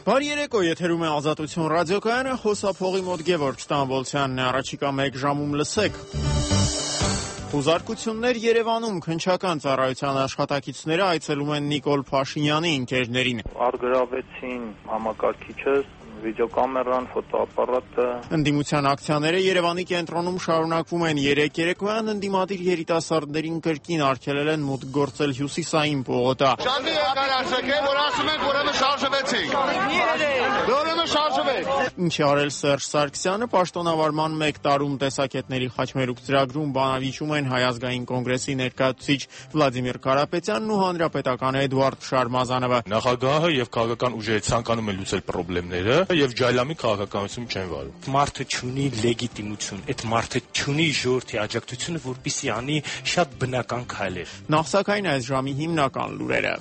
Բարի երեկո, եթերում է Ազատություն ռադիոկայանը, խոսափողի մոտ Գևորգ Ստամբոլցյանն է, առաջիկա 1 ժամում լսեք։ Խուզարկություններ Երևանում, քննչական ծառայության աշխատակիցները այցելում են Նիկոլ Փաշինյանի ընկերներին։ Արգրավեցին համակարգիչը, վիդեոկամերան, ֆոտոապարատը։ Ընդդիմության ակցիաները Երևանի կենտրոնում շարունակվում են։ Երեկոյան ընդդիմադիր երիտասարդներին կրկին արգելել են մուտք գործել Հյուսիսային պողոտա։ Շանտի եկարարսեք, որ ասում ենք, ուրեմն շարժվեցինք։ Ուրեմն շարժվեք։ Ինչ արել Սերժ Սարգսյանը, պաշտոնավարման 1 տարում տեսակետների խաչմերուկ ծրագրում բանավիճում են Հայ ազգային կոնգրեսի ներկայացուցիչ Վլադիմիր Կարապետյանն ու հանրապետական Էդուարդ Շարմազանովը։ Նախագահը եւ քաղաքական ուժերը ցանկանում են լուծել խնդիրները եւ ջայլամի քաղաքականություն չեն վարում։ Մարդը չունի լեգիտիմություն, այդ մարդը չունի ժողովրդի աջակցությունը, որպեսզի անի շատ բնական քայլեր։ Նախ սակայն այս ժամի հիմնական լուրերը։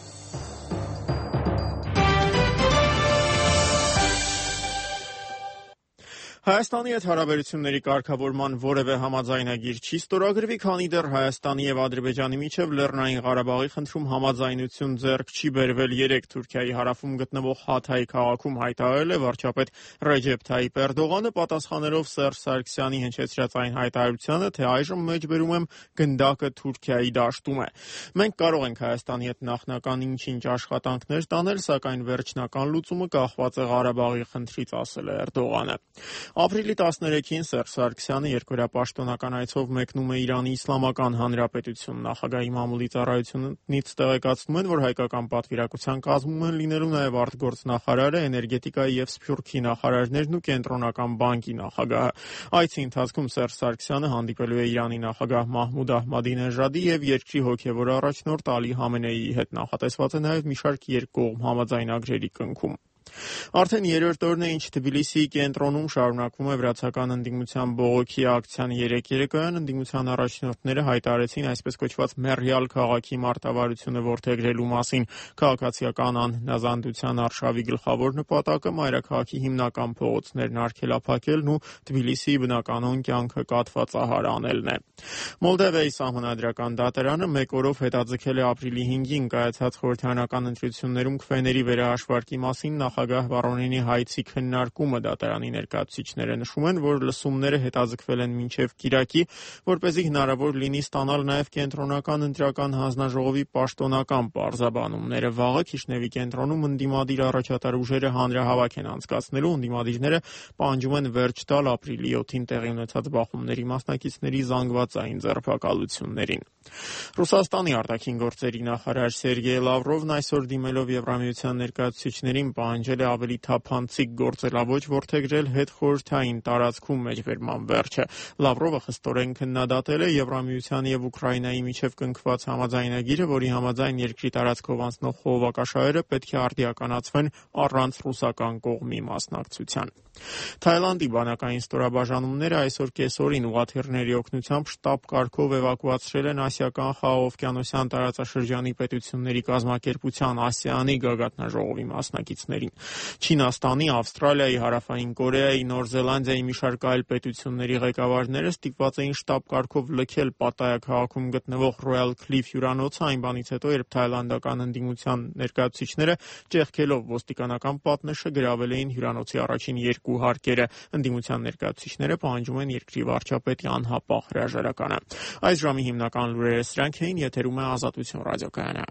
Հայաստանի հետ հարաբերությունների կարգավորման որևէ համաձայնագիր չի ստորագրվի, քանի դեռ Հայաստանի եւ Ադրբեջանի միջև Լեռնային Ղարաբաղի խնդրում համաձայնություն ձեռք չի բերվել։ 3 Թուրքիայի հարավում գտնվող Հաթայի քաղաքում հայտարարել է վարչապետ Ռեջեփ Թայիպ Էրդողանը, պատասխանելով Սերժ Սարգսյանի հնչեցրած այն հայտարարությանը, թե այժմ մեջբերում եմ գնդակը Թուրքիայի դաշտում է։ Մենք կարող ենք Հայաստանի հետ նախնական ինչ-ինչ աշխատանքներ տանել, սակայն վերջնական լուծումը կախված է Ղարաբաղի խնդրից, ասել է Էրդողանը։ Ապրիլի 13-ին Սերժ Սարգսյանը երկօրյա պաշտոնական այցով մեկնում է Իրանի Իսլամական Հանրապետություն։ Նախագահի մամուլի ծառայությունից տեղեկացնում են, որ հայկական պատվիրակության կազմում են լինելու նաև արտգործնախարարը, էներգետիկայի եւ սփյուռքի նախարարներն ու կենտրոնական բանկի նախագահը։ Այցի ընթացքում Սերժ Սարգսյանը հանդիպելու է Իրանի նախագահ Մահմուդ Ահմադինեժադի եւ երկրի հոգեվոր առաջնորդ Ալի Համենեիի հետ։ Նախատեսված է նաև մի շարք երկկողմ համաձայնագրերի կնքում։ Արդեն 3-րդ օրն է, ինչ Թբիլիսիի կենտրոնում շարունակվում է վրացական ընդդիմության բողոքի ակցիան։ Երեկոյան ընդդիմության առաջնորդները հայտարարեցին այսպես կոչված մեռյալ քաղաքի մարտավարությունը որդեգրելու մասին։ Քաղաքացիական անհնազանդության արշավի գլխավոր նպատակը մայրաքաղաքի հիմնական փողոցներն արգելափակելն ու Թբիլիսիի բնականոն կյանքը կաթվածահար անելն է։ Մոլդովայի սահմանադրական դատարանը 1 օրով հետաձգել է ապրիլի 5-ին կայացած խորհրդարանական ընտրություններում քվեների վերահաշվարկի մասին նախագահ Վարոնինի հայցի քննարկումը։ Դատարանի ներկայացուցիչները նշում են, որ լսումները հետաձգվել են մինչև կիրակի, որպեսզի հնարավոր լինի ստանալ նաև կենտրոնական ընտրական հանձնաժողովի պաշտոնական պարզաբանումները։ Վաղը Քիշնևի կենտրոնում ընդդիմադիր առաջատար ուժերը հանրահավաք են անցկացնելու։ Ընդդիմադիրները պահանջում են վերջ տալ ապրիլի 7-ին տեղի ունեցած բախումների մասնակիցների զանգվածային ձերբակալություններին։ Ռուսաստանի արտաքին գործերի նախարար Սերգեյ Լավրովն այսօր դիմելով Եվրամիության ներկայացուցիչներին պահանջել է ավելի թափանցիկ գործելավոճ որդեգրել հետխորհրդային տարածքում մեջբերման վերջը։ Լավրովը խստորեն քննադատել է Եվրամիության եւ Ուկրաինայի միջև կնքված համաձայնագիրը, որի համաձայն երկրի տարածքով անցնող խողովակաշահերը պետք է արդիականացվեն առանց ռուսական կողմի մասնակցության։ Թայլանդի բանակային ստորաբաժանումները այսօր կեսօրին ուղղաթիռների օգնությամբ շտաբ կարգով էվակուացրել են Ասիական խաղաղօվկիանոսյան տարածաշրջանի պետությունների կազմակերպության ASEAN-ի գագաթնաժողովի մասնակիցներին։ Չինաստանի, Ավստրալիայի, Հարավային Կորեայի, Նոր Զելանդիայի մի շարք այլ պետությունների ղեկավարները ստիպված էին շտաբ կարգով լքել Պատտայա քաղաքում գտնվող Royal Cliff հյուրանոցը այն բանից հետո, երբ թայլանդական ընդդիմության ներկայացուցիչները ճեղքելով ոստիկանական պատնեշը գրավել էին հյուրանոցի առաջին 2 հարկերը։ Ընդդիմության ներկայացուցիչները պահանջում են երկրի վարչապետի անհապաղ հրաժարականը։ Այս ժամի հիմնական լուրերը սրանք էին, եթերում է Ազատություն ռադիոկայանը։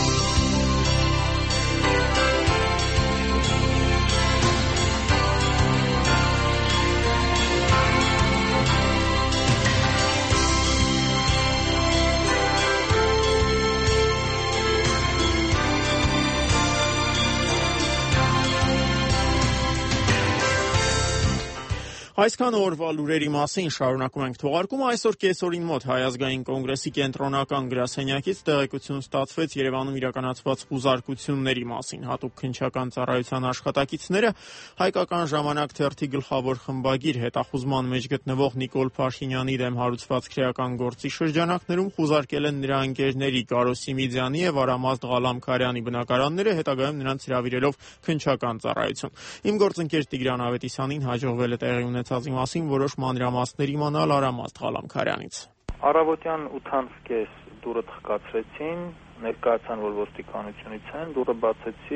Այսքան օրվա լուրերի մասին շարունակում ենք թողարկումը։ Այսօր կեսօրին մոտ Հայ ազգային կոնգրեսի կենտրոնական գրասենյակից տեղեկություն ստացվեց Երևանում իրականացված խուզարկությունների մասին։ Հատուկ քննչական ծառայության աշխատակիցները Հայկական ժամանակ թերթի գլխավոր խմբագիր հետախուզման մեջ գտնվող Նիկոլ Փաշինյանի դեմ հարուցված քրեական գործի շրջանակներում խուզարկել են նրա ընկերների Կարո Սիմիդյանի եւ Արամազդ Ղալամքարյանի բնակարանները, հետագայում նրանց հրավիրելով քննչական ծառայություն։ Իմ գործընկեր Տիգրան Ավետիսյանին հաջողվել է տեղի ունեցածի մասին որոշ մանրամասներ իմանալ Արամազդ Ղալամքարյանից։ Առավոտյան 8:30 դուրը թխկացրեցին, ներկայացան, որ ոստիկանությունից են, դուրը բացեցի,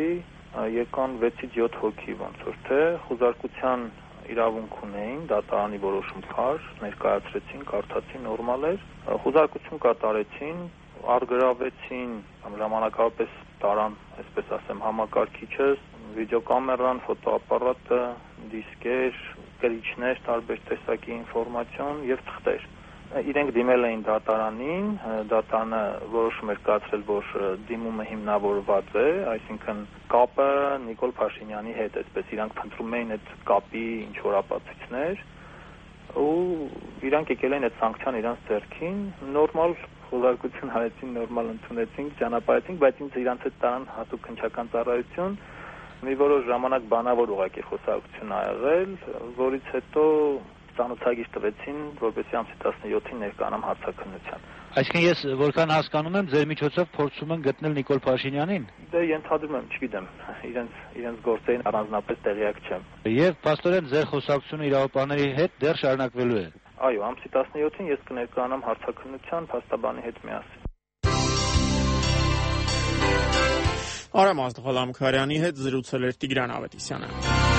եկան 6-ից 7 հոգի ոնց որ թե խոզարկության իրավունք ունեին, դատարանի որոշում կար, ներկայացրեցին, կարդացին, նորմալ էր, խոզարկություն կատարեցին, արգրավեցին, ժամանակավորապես տարան, այսպես ասեմ, համակարգիչը, վիդեոկամերան, ֆոտոապարատը, դիսկեր, գրիչներ, տարբեր տեսակի ինֆորմացիոն եւ թղթեր։ Իրենք դիմել էին դատարանին, դատարանը որոշում էր կայացրել, որ դիմումը հիմնավորված է, այսինքն կապը Նիկոլ Փաշինյանի հետ, այսպես իրանք փնտրում էին այդ կապի ինչ որ ապացույցներ, ու իրանք եկել էին այդ սանկցիան իրանց ձեռքին, նորմալ խոզարկություն արեցին, նորմալ ընդունեցինք, ճանապարհեցինք, բայց ինձ իրանց հետ տարան հատուկ քննչական ծառայություն, մի որոշ ժամանակ բանավոր ուղղակի խոսակցություն ա եղել, որից հետո ծանոթագիր տվեցին, որպեսզի ամսի 17-ին ներկայանամ հարցաքննության։ Այսինքն ես որքան հասկանում եմ, ձեր միջոցով փորձում են գտնել Նիկոլ Փաշինյանին։ Դե ենթադրում եմ, չգիտեմ, իրենց գործերին առանձնապես տեղյակ չեմ։ Եվ փաստորեն ձեր խոսակցությունը իրավապահների հետ դեռ շարունակվելու է։ Այո, ամսի 17-ին ես կներկայանամ հարցաքննության փաստաբանի հետ միասին։ Արամ Ազգալամքարյանի հետ զրուցել էր Տիգրան Ավետիսյանը։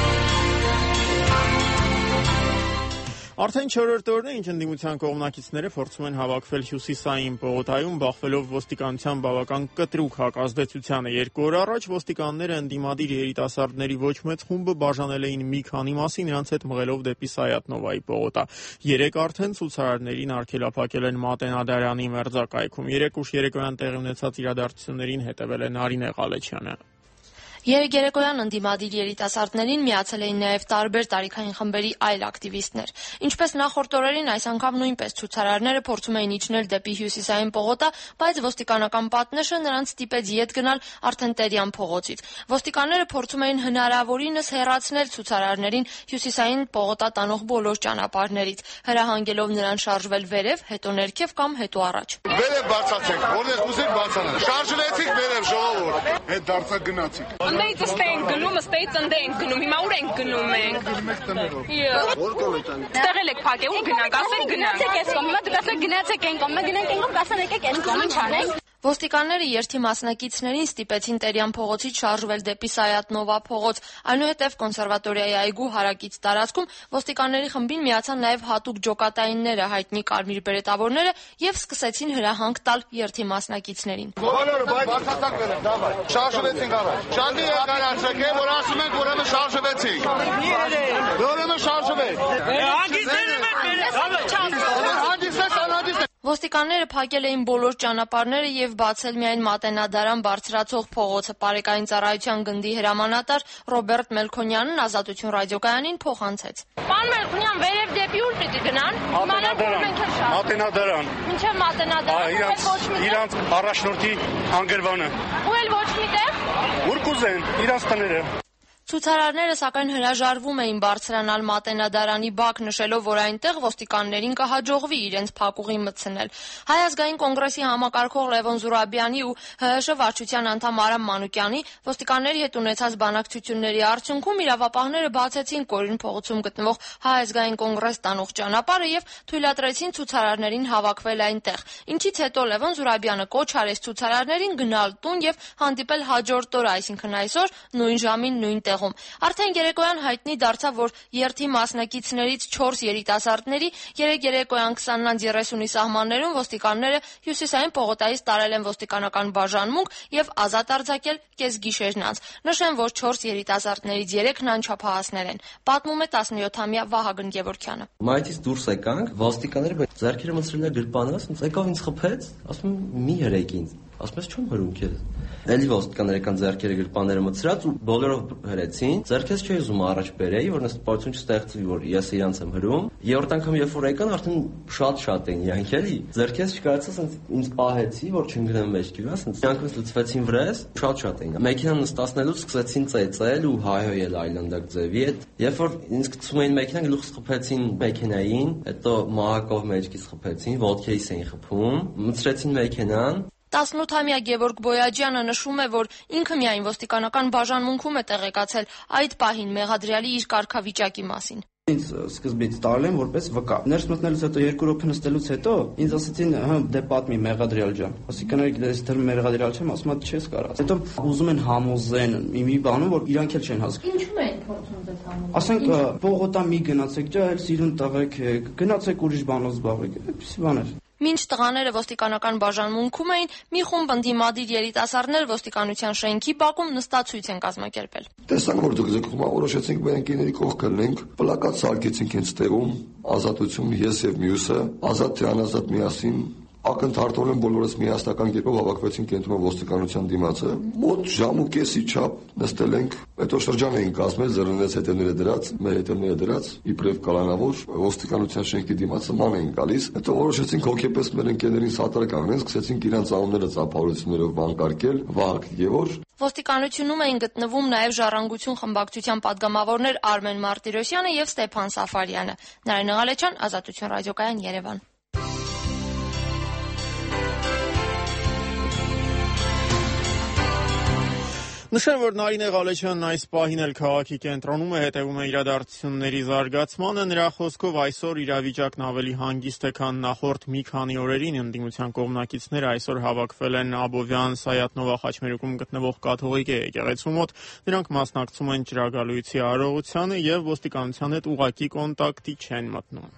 Արդեն 4-րդ օրն է, ինչ ընդդիմության կողմնակիցները փորձում են հավաքվել Հյուսիսային պողոտայում, բախվելով ոստիկանության բավական կտրուկ հակազդեցությանը։ 2 օր առաջ ոստիկանները ընդդիմադիր երիտասարդների ոչ մեծ խումբը բաժանել էին մի քանի մասի, նրանց հետ մղելով դեպի Սայաթնովայի պողոտա։ 3 արդեն ցուցարարներին արգելափակել են Մատենադարանի մերձակայքում։ 3 ուշ երեկոյան տեղի ունեցած իրադարձություններին հետևել է Նարինե Ղալեչյանը։ Երեկոյան ընդդիմադիր երիտասարդներին միացել էին նաև տարբեր տարիքային խմբերի այլ ակտիվիստներ։ Ինչպես նախորդ օրերին, այս անգամ նույնպես ցուցարարները փորձում էին իջնել դեպի Հյուսիսային պողոտա, բայց ոստիկանական պատնեշը նրանց ստիպեց ետ գնալ արդեն Տերյան փողոցից։ Ոստիկանները փորձում էին հնարավորինս հեռացնել ցուցարարներին Հյուսիսային պողոտա տանող բոլոր ճանապարհներից, հրահանգելով նրան շարժվել վերև, հետո ներքև կամ հետո առաջ։ Վերև բացացեք, որտեղ ուզեք բացանալ։ Շարժվեցիք վերև, ժողովուրդ։ Հետ դարձա գնացիք։ Ընդեից ստեին գնում, ըստեից ընդեին գնում, հիմա ուր ենք գնում ենք։ Որ կոմենտան։ Ստեղել եք փակե, ուր գնանք, ասեք գնանք։ Գնացեք այս կողմ, հիմա դուք ասեք գնացեք այն կողմ, գնանք այն կողմ, ասեն եկեք այս կողմ ինչ անենք։ Ոստիկանները երթի մասնակիցներին ստիպեցին Տերյան փողոցից շարժվել դեպի Սայաթնովա փողոց, այնուհետև կոնսերվատորիայի այգու հարակից տարածքում ոստիկանների խմբին միացան նաև հատուկ ջոկատայինները, հայտնի կարմիր բերետավորները եւ սկսեցին հրահանգ տալ երթի մասնակիցներին։ Բոլորը բացացակ վերև, դավայ։ Շարժվեցինք առաջ։ Շանդի եկարացեք, որ ասում ենք, ուրեմն շարժվեցինք։ Ուրեմն շարժվեք։ Ոստիկանները փակել էին բոլոր ճանապարհները եւ բացել միայն Մատենադարան բարձրացող փողոցը։ Պարեկային ծառայության գնդի հրամանատար Ռոբերտ Մելքոնյանն Ազատություն ռադիոկայանին փոխանցեց։ Պարոն Մելքոնյան, վերև դեպի ուր պիտի գնան։ Մատենադարան։ Ինչեւ Մատենադարան։ Իրանց առաջնորդի հանգրվանը։ Ու էլ ոչ միտեղ։ Ուր կուզեն, իրանց տները։ Ցուցարարները սակայն հրաժարվում էին բարձրանալ Մատենադարանի բակ, նշելով, որ այնտեղ ոստիկաններին կհաջողվի իրենց փակուղի մտցնել։ Հայ ազգային կոնգրեսի համակարգող Լևոն Զուրաբյանի ու ՀՀՇ վարչության անդամ Արամ Մանուկյանի ոստիկանների հետ ունեցած բանակցությունների արդյունքում իրավապահները բացեցին Կորին փողոցում գտնվող Հայ ազգային կոնգրես տանող ճանապարհը եւ թույլատրեցին ցուցարարներին հավաքվել այնտեղ։ Ինչից հետո Լևոն Զուրաբյանը կոչ արեց ցուցարարներին գնալ տուն եւ հանդիպել հաջորդ օրը, այսինքն այսօր նույն ժամին նույն Արդեն երեկոյան հայտնի դարձավ, որ երթի մասնակիցներից 4 երիտասարդների 3 երեկոյան 20-30-ի սահմաններում ոստիկանները Հյուսիսային պողոտայից տարել են ոստիկանական բաժանմունք եւ ազատ արձակել կեսգիշերն անց։ Նշեմ, որ 4 երիտասարդներից 3-ն անչափահասներ են։ Պատմում է 17-ամյա Վահագն Գևորգյանը։ Մայթից դուրս եկանք, ոստիկանները ձեռքերը մտցրել են գրպանը, ասում եկավ ինձ խփեց, ասում մի հրեք ինձ։ Ասում ես չեմ հրում քեզ։ Էլի ոստիկանները կան ձեռքերը գրպանները մտցրած ու բոլորով հրեցին։ Ձեռքես չի ուզում առաջ բերեի, որ նստվածություն չստեղծվի, որ ես իրանց եմ հրում։ Երրորդ անգամ երբ որ եկան, արդեն շատ էին իրանք էլի։ Ձեռքես չկարծես ասենց ինձ պահեցի, որ չընկնեմ մեջքի, ասենց։ Իրանքս լցվեցին վրես, շատ էին։ Մեքենան նստացնելուց սկսեցին ծեծել ու հայհոյել այլանդակ ձևի հետ։ Երբ որ ինձ գցում էին մեքենան, գլուխս խփեցին մեքենային, հետո մահակով մեջքից խփեցին, ոտքերից էին խփում, մտցրեցին մեքենան։ 18-ամյա Գևորգ Բոյաջյանը նշում է, որ ինքը միայն ոստիկանական բաժանմունքում է տեղեկացել այդ պահին մեղադրյալի իր կարգավիճակի մասին։ Ինձ սկզբից տարել են որպես վկա։ Ներս մտնելուց հետո 2 րոպե նստելուց հետո ինձ ասացին, դե պատմի Մեղադրյալ ջան։ Ոստիկանները գիտես դեռ Մեղադրյալ չեմ, ասում եմ չես կարա։ Հետո ուզում են համոզեն մի բանում, որ իրանք էլ չեն հասկանում։ Ինչու են փորձում ձեզ համոզել։ Ասենք Պողոտա մի գնացեք, ջա, էլ սիրուն տղեկ եք, գնացեք ուրիշ բանով զբաղվեք, այդպիսի բաներ։ Մինչ տղաները ոստիկանական բաժանմունքում էին, մի խումբ ընդդիմադիր երիտասարդներ ոստիկանության շենքի բակում նստացույց են կազմակերպել։ Տեսանք, որ ձգձգում է, որոշեցինք մեր ընկերների կողքը լինենք, պլակատ սարքեցինք ինձ տեղում, ազատություն ես եւ մյուսը, ազատ թե անազատ միասին ակնթարթորեն բոլորս միասնական կերպով հավաքվեցին կենտրոն ոստիկանության դիմացը։ Մոտ ժամ ու կեսի չափ նստել ենք, հետո շրջան էին կազմել, զրնեց հետևները դրած, մեր հետևները դրած, իբրև կալանավոր ոստիկանության շենքի դիմացը ման էին գալիս։ Հետո որոշեցինք հոգեպես մեր ընկերներին սատար կանգնեն, սկսեցինք իրանց անունները ծափահարություններով վանկարկել, Վահագ Գևոր։ Ոստիկանությունում էին գտնվում նաև Ժառանգություն խմբակցության պատգամավորներ Արմեն Մարտիրոսյանը եւ Ստեփան Սաֆարյանը։ Նարինե Ղալեչյան, Ազատություն ռադիոկայան, Երևան։ Նշեմ, որ Նարինե Ղալեչյանն այս պահին էլ քաղաքի կենտրոնում է, հետևում է իրադարձությունների զարգացմանը։ Նրա խոսքով այսօր իրավիճակն ավելի հանգիստ է, քան նախորդ մի քանի օրերին։ Ընդդիմության կողմնակիցները այսօր հավաքվել են Աբովյան Սայաթ-Նովա խաչմերուկում գտնվող կաթողիկ եկեղեցու մոտ։ Նրանք մասնակցում են ճրագալույցի արարողությանը եւ ոստիկանության հետ ուղղակի կոնտակտի չեն մտնում։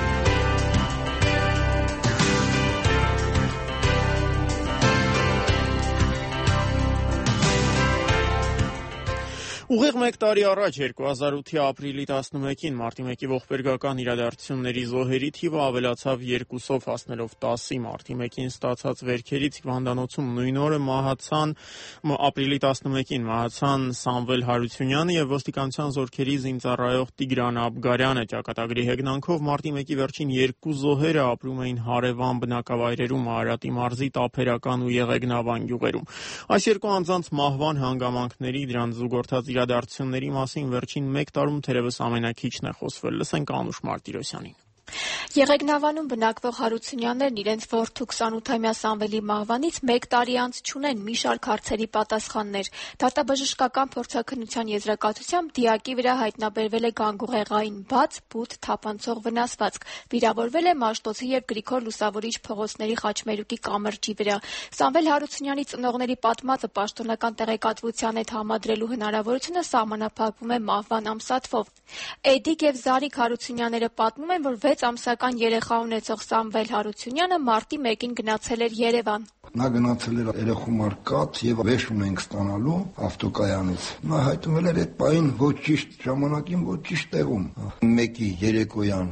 Ուղիղ 1 տարի առաջ 2008-ի ապրիլի 11-ին մարտի 1-ի ողբերգական իրադարձությունների զոհերի թիվը ավելացավ 2-ով հասնելով 10-ի։ Մարտի 1-ին ստացած վերքերից հիվանդանոցում նույն օրը ապրիլի 11-ին մահացան Սամվել Հարությունյանը եւ ոստիկանության զորքերի զինծառայող Տիգրան Աբգարյանը։ Ճակատագրի հեգնանքով մարտի 1-ի վերջին 2 զոհերը ապրում էին հարևան բնակավայրերում Արարատի մարզի Տափերական ու Եղեգնավան գյուղերում։ Այս երկու անձանց մահվան հանգամանքների դրան զուգորդած իրադարձությունների մասին վերջին 1 տարում թերևս ամենակիչն է խոսվել։ Լսենք Անուշ Մարտիրոսյանին։ Եղեգնավանում բնակվող Հարությունյաններն իրենց որդու 28-ամյա Սամվելի մահվանից 1 տարի անց չունեն մի շարք հարցերի պատասխաններ։ Դատաբժշկական փորձաքննության եզրակացությամբ դիակի վրա հայտնաբերվել է գանգուղեղային բաց, բութ, թափանցող վնասվածք, վիրավորվել է Մաշտոցի եւ Գրիգոր Լուսավորիչ փողոցների խաչմերուկի կամրջի վրա։ Սամվել Հարությունյանի ծնողների պատմածը պաշտոնական տեղեկատվության հետ համադրելու հնարավորությունը սահմանափակվում է մահվան ամսաթվով։ Էդիկ եւ Զարիկ Հարությունյանները պատմում են, որ 6 ամսական երեխա ունեցող Սամվել Հարությունյանը մարտի 1-ին գնացել էր Երևան։ Նա գնացել էր երեխու մարկած եւ վեշ ունենք ստանալու ավտոկայանից։ Նա հայտնվել էր այդ պահին ոչ ճիշտ ժամանակին, ոչ ճիշտ տեղում։ 1-ի երեկոյան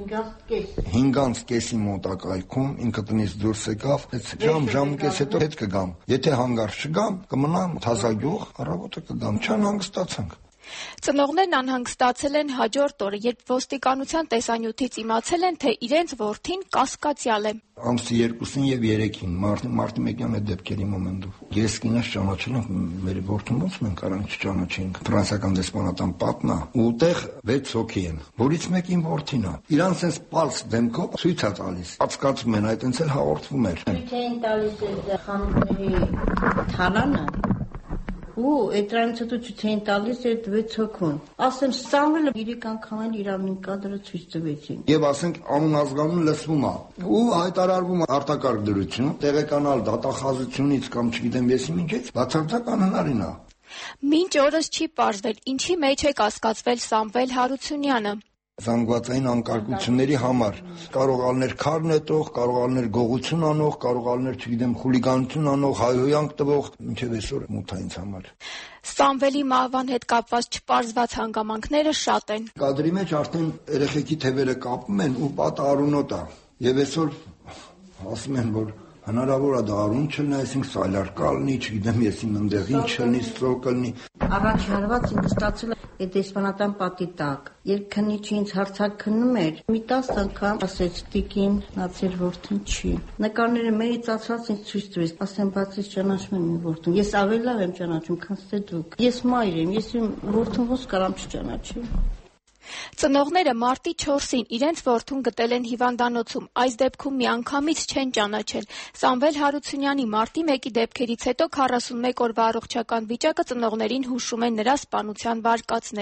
5:30 մոտակայքում ինքը տնից դուրս եկավ, ժամ կես հետո հետ կգամ։ Եթե հանգարց չգամ, կմնամ Թազագյուղ, առավոտը կգամ, չանհանգստացանք։ Ծնողներն անհանգստացել են հաջորդ օրը, երբ ոստիկանության տեսանյութից իմացել են, թե իրենց որդին կասկածյալ է։ Ամսի 2-ին եւ 3-ին մարտի 1-յան այդ դեպքերի մոմենտով ես կինս ճանաչել եմ մեր որդուն, ոնց մենք առանց չճանաչենք։ Ֆրանսիական դեսպանատան պատն է, ուտեղ 6 հոգի են, որից մեկին որդին է։ Իրանց էս պալս դեմքով ցույց է տալիս։ Ածկացում են, այդ այնց էլ հաղորդվում էր։ Ցույց են տալիս խանութների թալանը։ Ու դրանից հետո ցույց էին տալիս այդ 6 հոգուն։ Ասեմ, Սամվելը 3 անգամ էլ իր ամենկադրը ցույց տվեցին։ Եվ ասենք անուն ազգանուն լսվում է։ Ու հայտարարվում է արտակարգ դրություն, տեղեկանալ դատախազությունից կամ չգիտեմ եսի ինչից, բացարձակ անհնարին է։ Մինչ օրս չի պարզվել, ինչի մեջ է կասկածվել Սամվել Հարությունյանը։ Զանգվածային անկարգությունների համար կարող ալներ քար նետող, կարող ալներ գողություն անող, կարող ալներ, չգիտեմ, խուլիգանություն անող, հայհոյանք տվող, մինչև այսօր մութային համար։ Սամվելի մահվան հետ կապված չպարզված հանգամանքները շատ են։ Կադրի մեջ արդեն երեխեքի թևերը կապում են ու պատը արունոտ է։ Եվ այսօր ասում են, որ հնարավոր է դա արուն չլինի, այսինքն սալար կալնի, չգիտեմ ես իմ ընդեղին չլինի, ստրոկ կլինի։ Առաջ հարված ինձ ստացել է դեսպանատան պատի տակ։ Երբ քննիչը ինձ հարցաքննում էր, մի 10 անգամ ասեց տիկին, նացել որդին չի։ Նկարները մեծացած ինձ ցույց տվեց, ասեմ, բայց ես ճանաչում եմ իմ որդուն։ Ես ավելի լավ եմ ճանաչում, քան թե դուք։ Ես մայր եմ, ես իմ որդուն ոնց կարամ չճանաչեմ։ Ծնողները մարտի 4-ին իրենց որդուն գտել են հիվանդանոցում, այս դեպքում միանգամից չեն ճանաչել։ Սամվել Հարությունյանի մարտի 1-ի դեպքերից հետո 41 օրվա առողջական վիճակը ծնողներին հուշում են նրա սպանության վարկածները։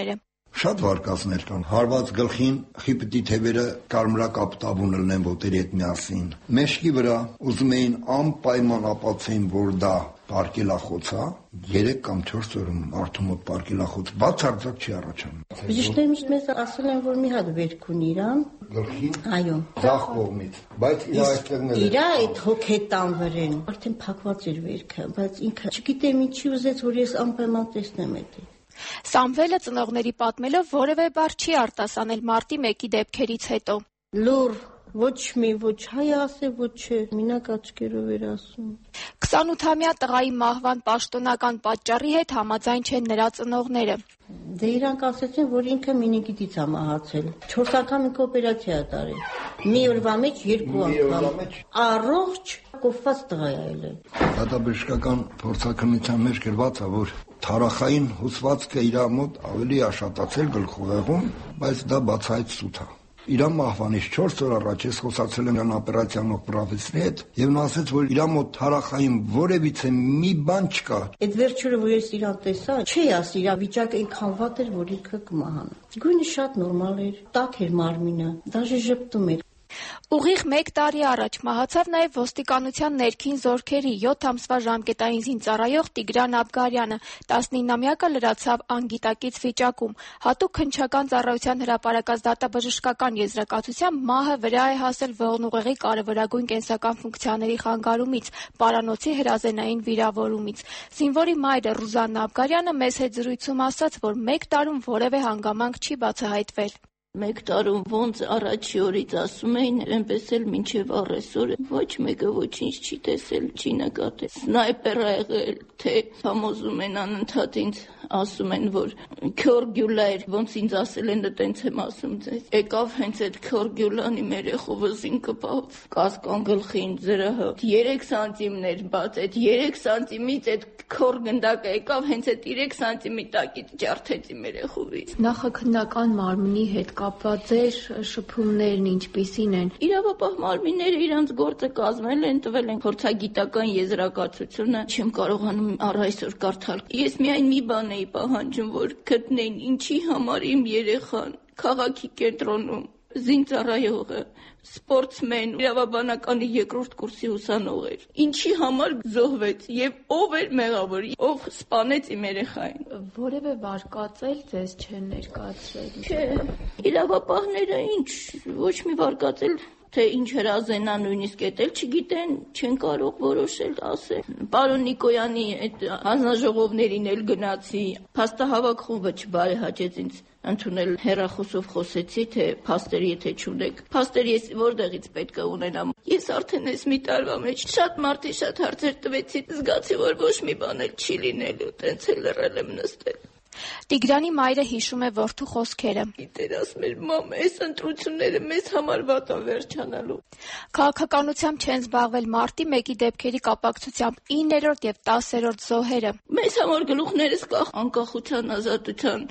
Շատ վարկածներ կան։ Հարված գլխին խիպտի թևերը կարմրակապ տավուն լնեն ոտերի հետ միասին։ Մեշկի վրա ուզում էին անպայման ապացուցեին, որ դա պարկելախոց է, 3 կամ 4 օրում մարդու մոտ պարկելախոց բացարձակ չի առաջանում։ Բժիշկները միշտ մեզ ասել են, որ մի հատ վերք ունի իրան։ Գլխին։ Այո։ Ձախ կողմից, բայց իր այստեղն է։ Իրա այդ հոգետան վրեն արդեն փակված էր վերքը, բայց ինքը չգիտեմ ինչի ուզեց, որ ես անպայման տեսնեմ այդ։ Սամվելը ծնողների պատմելով որևէ բառ չի արտասանել մարտի 1-ի դեպքերից հետո։ Լուր, ոչ մի, ոչ հայ ասե, ոչ չէ, մինակ աչքերով էր ասում։ 28-ամյա տղայի մահվան պաշտոնական պատճառի հետ համաձայն չեն նրա ծնողները։ Դե իրանք ասեցին, որ ինքը մենինգիտից է մահացել։ 4 անգամ ինքը օպերացիա է տարել։ Մի օրվա մեջ 2 անգամ։ Առողջ կոփված տղա է այլ։ Դատաբժշկական փորձաքննության մեջ գրված է, որ թարախային հուսվածքը իր մոտ ավելի է շատացել գլխուղեղում, բայց դա բացահայտ սուտ է։ Իր մահվանից 4 օր առաջ ես խոսացել եմ օպերացիան օպերատորի հետ եւ նա ասաց, որ իր մոտ թարախային որևիցե մի բան չկա։ Այդ վերջուրը որ ես իրան տեսա, չի ասի, իր վիճակը այնքան վատ էր, որ ինքը կմահանա։ Գույնը շատ նորմալ էր, տաք էր մարմինը, դաժե ժպտում էր։ Ուղիղ 1 տարի առաջ մահացավ նաև ոստիկանության ներքին զորքերի 7 ամսվա ժամկետային զինծառայող Տիգրան Աբգարյանը, 19-ամյակը լրացավ անգիտակից վիճակում։ Հատուկ քննչական ծառայության հրապարակած դատաբժշկական եզրակացությամբ մահը վրա է հասել ողնուղեղի կարևորագույն կենսական ֆունկցիաների խանգարումից, պարանոցի հրազենային վիրավորումից։ Զինվորի մայրը Ռուզաննա Աբգարյանը մեզ հետ զրույցում ասաց, որ 1 տարում որևէ հանգամանք չի բացահայտվել։ 1 տարում ոնց առաջի օրից ասում էին, այնպես էլ մինչև առեսօր ոչ մեկը ոչինչ չի տեսել, չի նկատել։ Սնայպեր ա եղել, թե համոզում են անընդհատ ինձ ասում են, որ քյորգյուլա էր, ոնց ինձ ասել են, տենց եմ ասում ձեզ։ Եկավ հենց այդ քյորգյուլանի մեր երեխու վզին կպավ, կասկան գլխին ԶՐՀ 3 սանտիմներ բաց, այդ 3 սանտիմից այդ քոր գնդակը եկավ հենց այդ 3 սանտիմի տակից ջարդեցի մեր երեխուվից։ Նախաքննական մարմնի հետ կապված ձեր շփումներն ինչպիսին են։ Իրավապահ մարմինները իրանց գործը կազմել են, տվել են փորձագիտական եզրակացությունը, չեմ կարողանում առ այսօր կարդալ։ Ես միայն մի բան էի պահանջում, որ գտնեն ինչի համար իմ երեխան քաղաքի կենտրոնում զինծառայողը, սպորտսմեն, իրավաբանականի 2-րդ կուրսի ուսանող էր։ Ինչի համար զոհվեց եւ ով էր մեղավոր, ով սպանեց իմ երեխային։ Որևէ վարկածել ձեզ չեն ներկայացրել։ Չէ, իրավապահները ինչ, ոչ մի վարկածել թե ինչ հրազենա նույնիսկ էտել չգիտեն, չեն կարող որոշել ասել։ Պարոն Նիկոյանի այդ հանձնաժողովներին էլ գնացի, փաստահավաք խումբը չբարեհաճեց ինձ ընդունել, հեռախոսով խոսեցի, թե փաստեր եթե չունեք։ Փաստեր ես որտեղից պետք է ունենամ։ Ես արդեն ես մի տարվա մեջ շատ մարդի շատ հարցեր տվեցի, զգացի, որ ոչ մի բան էլ չի լինելու, տենց էլ լռել եմ նստել։ Տիգրանի մայրը հիշում է որդու խոսքերը։ Գիտեր, ասում էր, մամ, այս ընտրությունները մեզ համար վատ է վերջանալու։ Քաղաքականությամբ չեն զբաղվել մարտի 1-ի դեպքերի կապակցությամբ 9-րդ եւ 10-րդ զոհերը։ Մեզ համար գլուխներս կախ անկախության, ազատության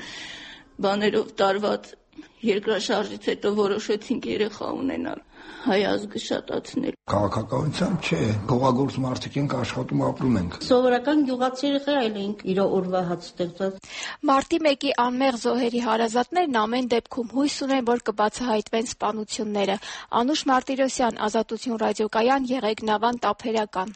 բաներով տարված երկրաշարժից հետո որոշեցինք երեխա ունենալ, հայ ազգը շատացնել։ Քաղաքականությամբ չէ, գյուղագործ մարդիկ ենք աշխատում ապրում ենք։ Սովորական գյուղացի երեխա այլ ենք իր օրվա հաց ստեղծած։ Մարտի 1-ի անմեղ զոհերի հարազատներն ամեն դեպքում հույս ունեն, որ կբացահայտվեն սպանությունները։ Անուշ Մարտիրոսյան, Ազատություն ռադիոկայան, Եղեգնավան, Տափերական։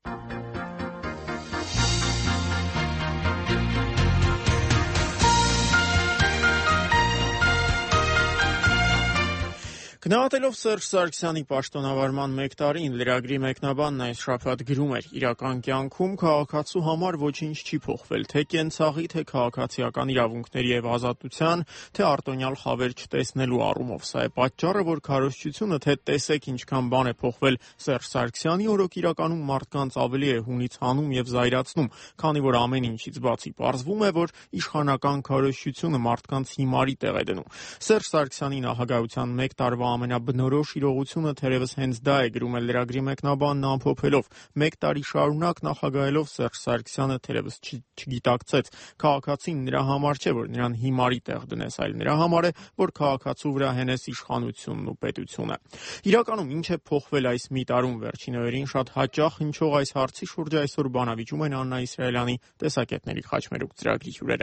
Գնահատելով Սերժ Սարգսյանի պաշտոնավարման 1 տարին լրագրի մեկնաբանն այս շաբաթ գրում էր. իրական կյանքում քաղաքացու համար ոչինչ չի փոխվել, թե կենցաղի, թե քաղաքացիական իրավունքների եւ ազատության, թե արտոնյալ խավեր չտեսնելու առումով։ Սա է պատճառը, որ քարոզչությունը, թե տեսեք ինչքան բան է փոխվել Սերժ Սարգսյանի օրոք, իրականում մարդկանց ավելի է հունից հանում եւ զայրացնում, քանի որ ամեն ինչից բացի պարզվում է, որ իշխանական քարոզչությունը մարդկանց հիմարի տեղ է դնում։ Սերժ Սարգսյանի նախագահության 1 տարվա ամենաբնորոշ իրողությունը թերևս հենց դա է, գրում է լրագրի մեկնաբանն ամփոփելով։ 1 տարի շարունակ նախագահելով Սերժ Սարգսյանը թերևս չգիտակցեց. քաղաքացին նրա համար չէ, որ նրան հիմարի տեղ դնես, այլ նրա համար է, որ քաղաքացու վրա հենես իշխանությունն ու պետությունը։ Իրականում ինչ է փոխվել այս մի տարում վերջին օրերին շատ հաճախ հնչող այս հարցի շուրջ այսօր բանավիճում են Աննա Իսրայելյանի տեսակետների խաչմերուկ ծրագրի հյուրերը։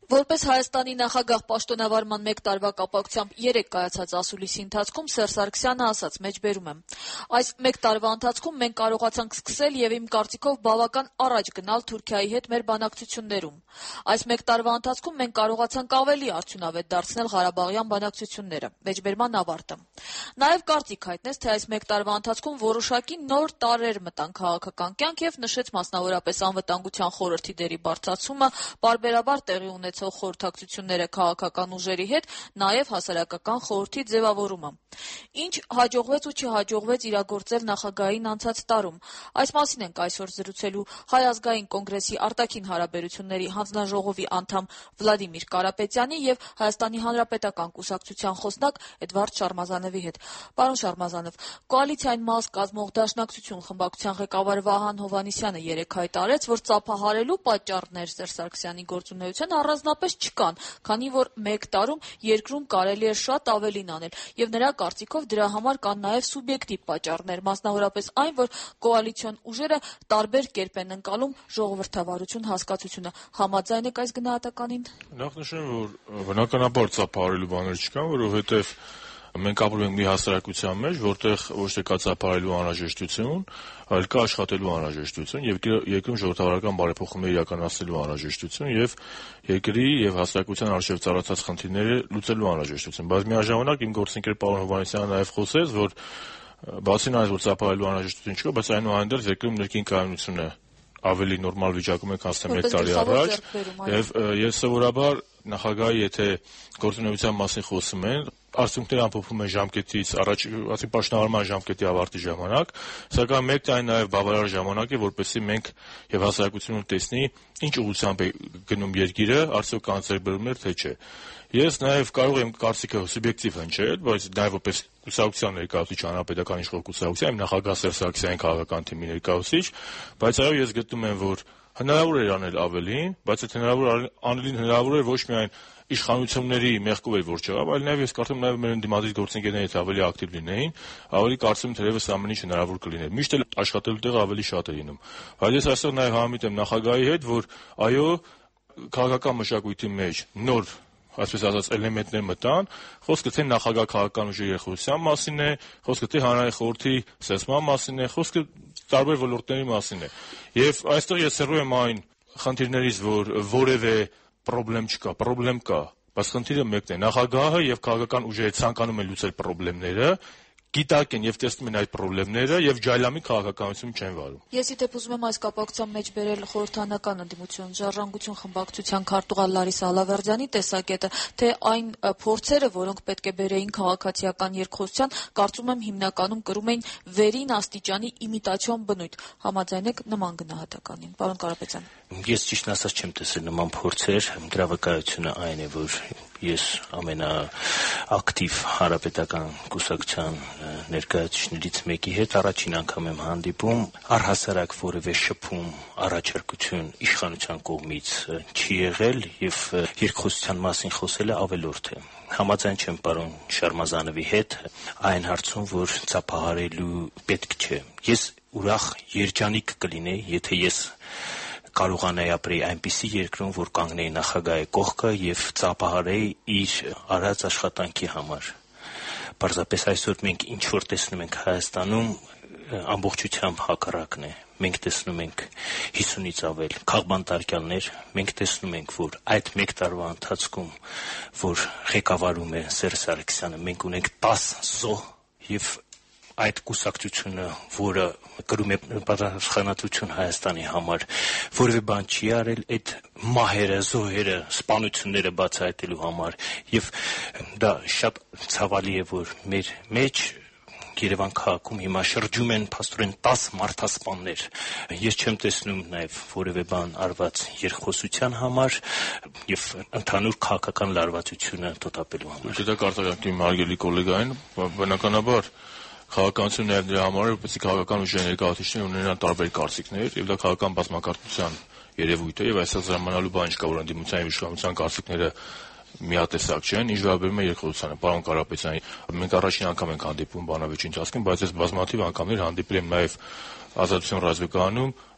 Որպես Հայաստանի նախագահ պաշտոնավարման 1 տարվա կապակցությամբ 3 կայացած ասուլիսի ընթացքում Սերժ Սարգսյանը ասաց. մեջբերում եմ. այս 1 տարվա ընթացքում մենք կարողացանք սկսել եւ իմ կարծիքով բավական առաջ գնալ Թուրքիայի հետ մեր բանակցություններում։ Այս 1 տարվա ընթացքում մենք կարողացանք ավելի արդյունավետ դարձնել Ղարաբաղյան բանակցությունները։ Մեջբերման ավարտը։ Նաեւ կարծիք հայտնեց, թե այս 1 տարվա ընթացքում որոշակի նոր տարրեր մտան քաղաքական կյանք եւ նշեց մասնավորապես անվտանգության խորհրդի դերի բարձրացումը, պարբերաբար տեղի ունեցող խորհրդակցությունները քաղաքական ուժերի հետ, նաև հասարակական խորհրդի ձևավորումը։ Ինչ հաջողվեց ու չհաջողվեց իրագործել նախագահային անցած տարում։ Այս մասին ենք այսօր զրուցելու Հայ ազգային կոնգրեսի արտաքին հարաբերությունների հանձնաժողովի անդամ Վլադիմիր Կարապետյանի եւ Հայաստանի հանրապետական կուսակցության խոսնակ Էդվարդ Շարմազանովի հետ։ Պարոն Շարմազանով, կոալիցիային մաս կազմող Դաշնակցություն խմբակցության ղեկավար Վահան Հովհաննիսյանը երեկ հայտարարեց, որ ծափահարելու պատճառներ Սերժ Սարգսյանի գործունեության առանձնապես չկան, քանի որ 1 տարում երկրում կարելի է շատ ավելին անել, եւ նրա կարծիքով դրա համար կան նաեւ սուբյեկտիվ պատճառներ, մասնավորապես այն, որ կոալիցիոն ուժերը տարբեր կերպ են ընկալում ժողովրդավարություն հասկացությունը։ Համաձայն եք այս գնահատականին։ Նախ նշեմ, որ բնականաբար ծափահարելու բաներ չկան, որովհետեւ մենք ապրում ենք մի հասարակության մեջ, որտեղ ոչ թե կա ծափահարելու անհրաժեշտություն, այլ կա աշխատելու անհրաժեշտություն, երկրում ժողովրդավարական բարեփոխումներ իրականացնելու անհրաժեշտություն եւ երկրի եւ հասարակության առջեւ ծառացած խնդիրները լուծելու անհրաժեշտություն։ Բայց միաժամանակ իմ գործընկեր պարոն Հովհաննիսյանը նաեւ խոսեց, որ բացի նաեւ որ ծափահարելու անհրաժեշտություն չկա, բայց այնուհանդերձ երկրում ներքին կայունությունը ավելի նորմալ վիճակում է, քան 1 տարի առաջ, եւ սովորաբար նախագահի եթե գործունեության մասին խոսում են, արդյունքները ամփոփում են ժամկետից առաջ, ասի պաշտոնավարման ժամկետի ավարտի ժամանակ, սակայն մեկ տարի նաև բավարար ժամանակ է, որպեսզի մենք եւ հասարակությունը տեսնի ինչ ուղղությամբ է գնում երկիրը, արդյոք կան ձեռքբերումներ, թե չէ։ Ես նաև կարող եմ կարծիքը սուբյեկտիվ հնչել, բայց նաև որպես կուսակցության ներկայացուցիչ, հանրապետական իշխող կուսակցության, նախագահ Սերժ Սարգսյանի քաղաքական թիմի ներկայացուցիչ, բայց այո, ես գտնում եմ, որ հնարավոր է անել ավելին, բայց այդ հնարավոր է ոչ միայն իշխանությունների մեղքով էր որ չեղավ, այլ նաև ես կարծում եմ նաև մեր ընդդիմադիր գործընկերները ավելի ակտիվ լինեին, ավելի կարծում եմ թերևս ամեն ինչ հնարավոր կլիներ։ Միշտ էլ աշխատելու տեղը ավելի շատ է լինում։ Բայց ես այսօր նաև համեմիտ եմ նախագահի հետ, որ այո, քաղաքական մշակույթի մեջ նոր այսպես ասած էլեմենտներ մտան, խոսքը թե նախագահ քաղաքական ուժերի երխոսության մասին է, խոսքը թե հանրային խորհրդի սեսման մասին է, խոսքը տարբեր ոլորտների մասին է։ Եվ այստեղ ես հեռու եմ այն խնդիրներից, որ որևէ պրոբլեմ չկա, պրոբլեմ կա, բայց խնդիրը մեկն է, նախագահը եւ քաղաքական ուժերը ցանկանում են լուծել պրոբլեմները, գիտակեն եւ տեսնում են այդ պրոբլեմները եւ ջայլամի քաղաքականություն չեն վարում։ Ես իդեպ ուզում եմ այս կապակցությամբ մեջ բերել խորհրդանական ընդդիմություն Ժառանգություն խմբակցության քարտուղար Լարիսա Ալավերդյանի տեսակետը, թե այն փորձերը, որոնք պետք է բերեին քաղաքացիական երկխոսության, կարծում եմ հիմնականում կրում էին վերին աստիճանի իմիտացիոն բնույթ։ Համաձայն եք նման գնահատականին, պարոն Կարապետյան։ Ես ճիշտ ասած չեմ տեսել նման փորձեր, դրա վկայությունը այն է, որ ես ամենաակտիվ հանրապետական կուսակցության ներկայացուցիչներից մեկի հետ առաջին անգամ եմ հանդիպում, առհասարակ որևէ շփում, առաջարկություն իշխանության կողմից չի եղել եւ երկխոսության մասին խոսելը ավելորդ է։ Համաձայն չեմ պարոն Շարմազանովի հետ այն հարցում, որ ծափահարելու պետք չէ։ Ես ուրախ երջանիկ կլինեի, եթե ես կարողանայի ապրեի այնպիսի երկրում, որ կանգնեի նախագահի կողքը եւ ծափահարեի իր արած աշխատանքի համար։ Պարզապես այսօր մենք ինչ որ տեսնում ենք Հայաստանում, ամբողջությամբ հակառակն է։ Մենք տեսնում ենք 50-ից ավել քաղբանտարկյալներ, մենք տեսնում ենք, որ այդ 1 տարվա ընթացքում, որ ղեկավարում է Սերժ Սարգսյանը, մենք ունենք 10 զոհ եւ այդ կուսակցությունը, որը կրում է պատասխանատվություն Հայաստանի համար, որևէ բան չի արել այդ մահերը, զոհերը, սպանությունները բացահայտելու համար եւ դա շատ ցավալի է, որ մեր մեջ Երևան քաղաքում հիմա շրջում են փաստորեն 10 մարդասպաններ։ Ես չեմ տեսնում նաև որևէ բան արված երկխոսության համար եւ ընդհանուր քաղաքական լարվածությունը տոտապելու համար։ Դա կարտագանքի հարգելի գոլեգային, բնականաբար քաղաքականությունը նաև դրա համար է, որպեսզի քաղաքական ուժերի ներկայացուցիչները ունենան տարբեր կարծիքներ եւ դա քաղաքական բազմակարծության երևույթ է եւ այսօր զարմանալու բան չկա, որ ընդդիմության եւ իշխանության կարծիքները միատեսակ չեն, ինչ վերաբերում է երկխոսությանը։ Պարոն Կարապետյան, մենք առաջին անգամ ենք հանդիպում բանավեճի ընթացքում, բայց ես բազմաթիվ անգամներ հանդիպել եմ նաև Ազատություն ռազմիկանում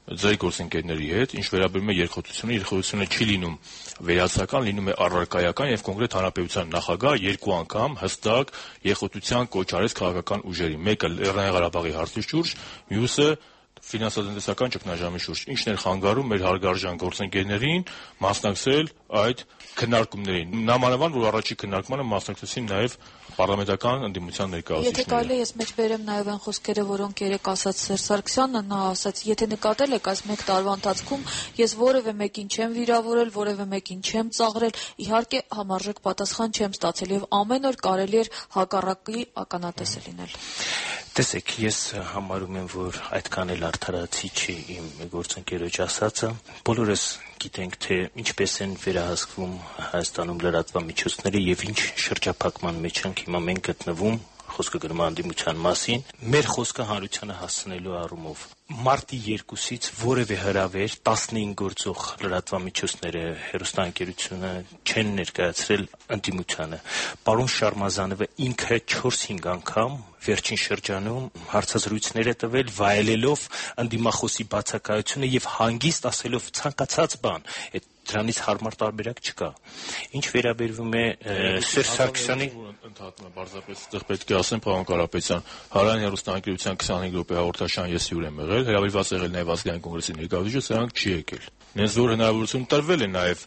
ձեր գործընկերների հետ, ինչ վերաբերում է երկխոսությունը չի լինում վերացական, լինում է առարկայական եւ կոնկրետ հանրապետության նախագահ երկու անգամ հստակ երկխոսության կոչ արեց քաղաքական ուժերին, մեկը Լեռնային Ղարաբաղի հարցի շուրջ, մյուսը ֆինանսատնտեսական ճգնաժամի շուրջ, ինչն էր խանգարում մեր հարգարժան գործընկերներին մասնակցել այդ քննարկումներին։ Նամանավանդ որ առաջի քննարկմանը մասնակցեցին նաև պարլամենտական ընդդիմության ներկայացուցիչները։ Եթե կարելի է մեծ բերեմ նաև այն խոսքերը, որոնք երեք ասաց Սերժ Սարգսյանը, նա ասաց, եթե նկատել եք այս 1 տարվա ընթացքում ես որևէ մեկին չեմ վիրավորել, որևէ մեկին չեմ ծաղրել, իհարկե համարժեք պատասխան չեմ ստացել եւ ամեն օր կարելի էր հակառակի ականատեսը լինել։ Տեսեք, ես համարում եմ, որ այդքան էլ արդարացի չի իմ գործընկերոջ ասածը։ Բոլորս գիտենք, թե ինչպես են վերահսկվում Հայաստանում լրատվամիջոցները եւ ինչ շրջափակման մեջ ենք հիմա մենք գտնվում, խոսքը գնում է անդիմության մասին, մեր խոսքը հանրությանը հասցնելու առումով։ Մարտի 2-ից որևէ հրավեր 15 գործող լրատվամիջոցները հեռուստաընկերությունը չեն ներկայացրել ընդդիմությանը։ Պարոն Շարմազանովը ինքը 4-5 անգամ վերջին շրջանում հարցազրույցներ է տվել, վայելելով ընդդիմախոսի բացակայությունը եւ հանգիստ ասելով ցանկացած բան։ Դրանից հարմար տարբերակ չկա։ Ինչ վերաբերվում է Սերժ Սարգսյանի ընդհատումը բարձրապես այդտեղ պետք է ասեմ, պարոն Կարապետյան, Հանրային հեռուստաընկերության 25 րոպե հաղորդաշարան ես հյուր եմ եղել, հրավիրված եղել նաև ազգային կոնգրեսի ներկայացուցիչը, սրանք չի եկել։ Նենց որ հնարավորություն տրվել է նաև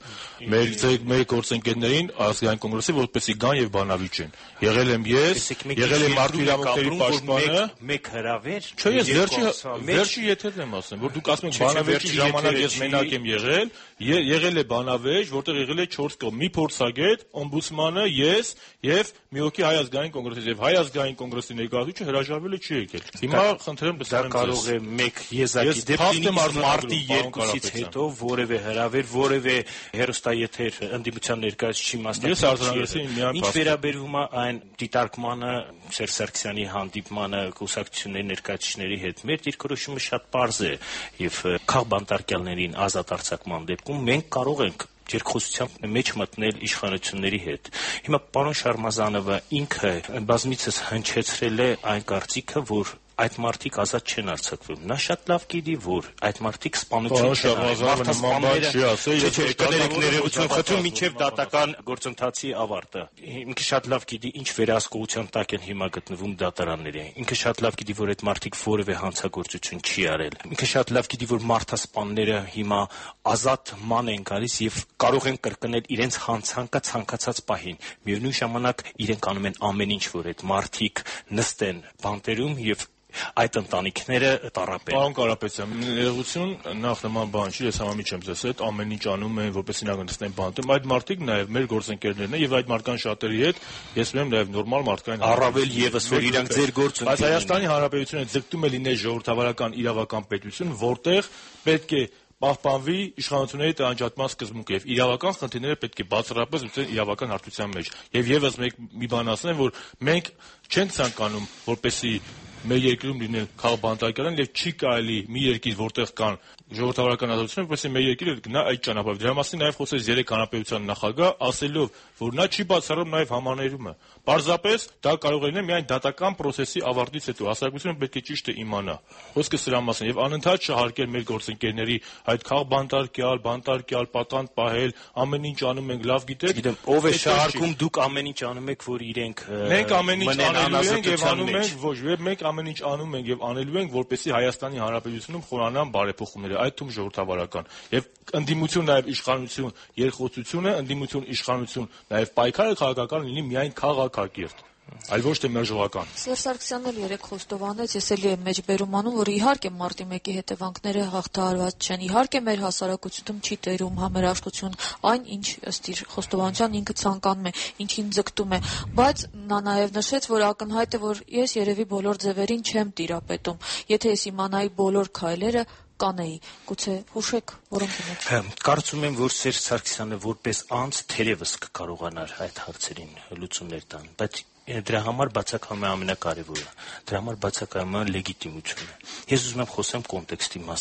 մեր գործընկերներին ազգային կոնգրեսի, որպեսզի գան եւ բանավիճեն։ Եղել եմ ես, եղել է մարդու իրավունքների պաշտպանը, մեկ հրավեր։ Չէ, ես վերջի եթերն եմ ասում, որ դուք ասում եք բանավեճի ժամանակ ես մենակ եմ եղել է բանավեճ, որտեղ եղել է 4 կողմ՝ մի փորձագետ, օմբուդսմանը, ես եւ մի հոգի Հայ ազգային կոնգրեսից եւ Հայ ազգային կոնգրեսի ներկայացուցիչը հրաժարվել է չի եկել։ Հիմա խնդրեմ դա կարող է մեկ եզակի դեպքի մարտի 2-ից հետո որևէ հրավեր, որևէ հեռուստաեթեր ընդդիմության ներկայացուցիչի մասնակցություն։ Ինչ վերաբերում է այն դիտարկմանը, Սերժ Սարգսյանի հանդիպմանը կուսակցությունների ներկայացուցիչների հետ, մեր դիրքորոշումը շատ պարզ է եւ քաղբանտարկյալներին ազատ արձակման դեպքում մենք կարող ենք երկխոսության մեջ մտնել իշխանությունների հետ։ Հիմա պարոն Շարմազանովը ինքը բազմիցս հնչեցրել է այն կարծիքը, որ այդ մարդիկ ազատ չեն արձակվում։ Նա շատ լավ գիտի, որ այդ մարդիկ սպանություն չեն մինչև դատական գործընթացի ավարտը։ Ինքը շատ լավ գիտի, ինչ վերահսկողության տակ են հիմա գտնվում դատարանները։ Ինքը շատ լավ գիտի, որ այդ մարդիկ որևէ հանցագործություն չի արել։ Ինքը շատ լավ գիտի, որ մարդասպանները հիմա ազատ ման են գալիս եւ կարող են կրկնել իրենց հանցանքը ցանկացած պահին։ Միևնույն ժամանակ իրենք անում են ամեն ինչ, որ այդ մարդիկ նստեն բանտերում եւ այդ ընտանիքները տառապեն։ Պարոն Կարապետյան, ներողություն, նախ նման բան չի, ես համամիջ եմ ձեզ հետ, ամեն ինչ անում են, որպեսզի նա գտնեն բանտում, այդ մարդիկ նաև մեր գործընկերներն են եւ այդ մարդկան շատերի հետ ես ունեմ նաև նորմալ մարդկային առավել եւս որ իրանք ձեր գործընկերներն են։ Բայց Հայաստանի Հանրապետությունը ձգտում է լինել ժողովրդավարական իրավական պետություն, որտեղ պետք է պահպանվի իշխանությունների տրանջատման սկզբունքը եւ իրավական խնդիրները պետք է բացառապես լուծեն իրավական հարթության մեջ։ Եվ եւս մի բան ասեմ, որ մենք չենք ցանկանում, որպեսզի մեր երկրում լինել քաղբանտարկյալներ եւ չի կարելի մի երկիր, որտեղ կան ժողովրդավարական ազատություն, որպեսզի մեր երկիրը գնա այդ ճանապարհով։ Դրա մասին նաև խոսեց 3 հանրապետության նախագահ, ասելով, որ նա չի բացառում նաև համաներումը։ Պարզապես դա կարող է լինել միայն դատական process-ի ավարտից հետո։ Հասարակությունը պետք է ճիշտը իմանա։ Խոսքը սրա մասին եւ անընդհատ շահարկել մեր գործընկերների այդ քաղբանտարկյալ, բանտարկյալ, պատանդ պահել, ամեն ինչ անում ենք, լավ գիտեք։ Գիտեմ, ով է շահարկում, դուք ամեն ինչ անում եք, որ իրենք մենք ամեն ինչ անելու ենք եւ անում ենք, ոչ, մենք ամեն ինչ անում ենք եւ անելու ենք, որպեսզի Հայաստանի Հանրապետությունում խորանան բարեփոխումները, այդ թվում ժողովրդավարական եւ ընդդիմություն նաեւ իշխանություն, երկխոսությունը, ընդդիմություն իշխանություն, նաեւ պայքարը քաղաքական լինի միայն քաղաքակիրթ, այլ ոչ թե մերժողական։ Սերժ Սարգսյանն էլ երեք խոստովանեց, ես էլի եմ մեջբերում անում, որ իհարկե մարտի 1-ի հետևանքները հաղթահարված չեն, իհարկե մեր հասարակությունում չի տերում համերաշխություն, այն ինչ ըստ իր խոստովանության ինքը ցանկանում է, ինչին ձգտում է, բայց նա նաև նշեց, որ ակնհայտ է, որ ես երևի բոլոր ձևերին չեմ տիրապետում, եթե ես իմանայի բոլոր քայլերը կանեի, գուցե հուշեք, որոնք են։ Կարծում եմ, որ Սերժ Սարգսյանը որպես անձ թերևս կկարողանար այդ հարցերին լուծումներ տան, բայց դրա համար բացակայում է ամենակարևորը, դրա համար բացակայում է լեգիտիմությունը։ Ես ուզում եմ խոսեմ կոնտեքստի մասին։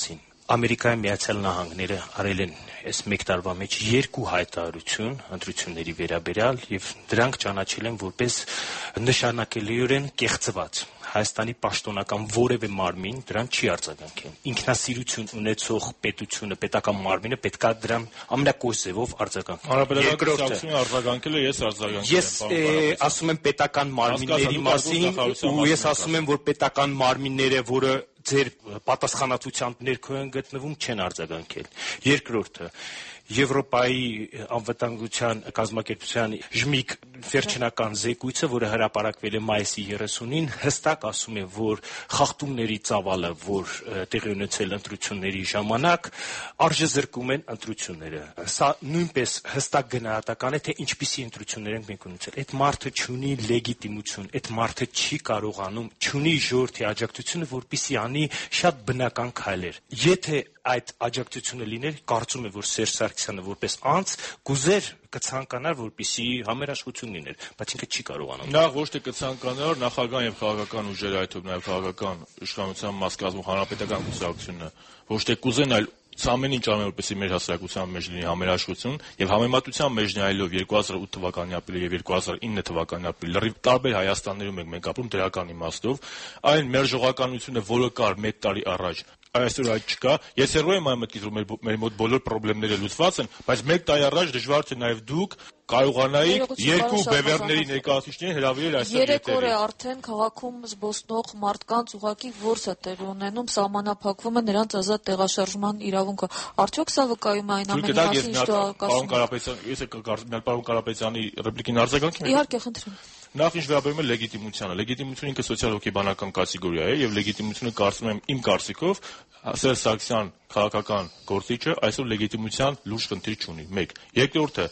Ամերիկայի Միացյալ Նահանգները արել են այս մեկ տարվա մեջ 2 հայտարարություն ընտրությունների վերաբերյալ եւ դրանք ճանաչել են որպես նշանակելիորեն կեղծված։ Հայաստանի պաշտոնական որևէ մարմին դրան չի արձագանքել։ Ինքնասիրություն ունեցող պետությունը, պետական մարմինը պետք է դրան ամենակոյս ձևով արձագանքի։ Հանրապետական արձագանքել է, ես արձագանքել եմ։ Ես ասում եմ պետական մարմինների մասին, ու ես ասում եմ, որ պետական մարմինները, որը ձեր պատասխանատվության ներքո են գտնվում, չեն արձագանքել։ Երկրորդը, Եվրոպայի անվտանգության կազմակերպության ԺՄԻԿ վերջնական զեկույցը, որը հրապարակվել է մայիսի 30-ին, հստակ ասում է, որ խախտումների ծավալը, որ տեղի ունեցել ընտրությունների ժամանակ, արժեզրկում են ընտրությունները։ Սա նույնպես հստակ գնահատական է, թե ինչպիսի ընտրություններ են մենք ունեցել։ Այդ մարդը չունի լեգիտիմություն, այդ մարդը չի կարողանում, չունի ժողովրդի աջակցությունը, որպեսզի անի շատ բնական քայլեր։ Եթե այդ աջակցությունը լիներ, կարծում եմ, որ Սերժ Սարգսյանը որպես անձ կուզեր կցանկանար, որպեսզի համերաշխություն լիներ, բայց ինքը չի կարողանում։ Նախ ոչ թե կցանկանար, նախագահան եւ քաղաքական ուժերը, այդ թվում նաեւ քաղաքական իշխանության մաս կազմող հանրապետական կուսակցությունը, ոչ թե կուզեն, այլ ամեն ինչ անում որպեսզի մեր հասարակության մեջ լինի համերաշխություն եւ համեմատության մեջ նայելով 2008 թվականի ապրիլը եւ 2009 թվականի ապրիլը լրիվ տարբեր Հայաստաններում ենք ապրում դրական իմաստով, այն մերժողականությունը, որը կար 1 տարի առաջ, այսօր այդ չկա։ Ես հերո եմ այն մտքից, որ մեր մոտ բոլոր խնդիրները լուծված են, բայց 1 տարի առաջ դժվար թե նաեւ դուք կարողանայիք 2 բևեռների ներկայացուցիչներին հրավիրել այստեղ։ 3 օր է արդեն քաղաքում զբոսնող մարդկանց ուղղակի որս է տեղի ունենում, սահմանափակվում է նրանց ազատ տեղաշարժման իրավունքը։ Արդյոք սա վկայում է այն ամենի մասին, ինչ դու ասում ես պարոն Կարապետյանի ռեպլիկին արձագանքեմ։ Իհարկե, խնդրեմ։ Նախ ինչ վերաբերում է լեգիտիմությանը։ Լեգիտիմությունը ինքը սոցիալ-հոգեբանական կատեգորիա է եւ լեգիտիմությունը կարծում եմ իմ կարծիքով Սերժ Սարգսյան քաղաքական գործիչը այսօր լեգիտիմության լուրջ խնդիր չունի։ 1. Երկրորդը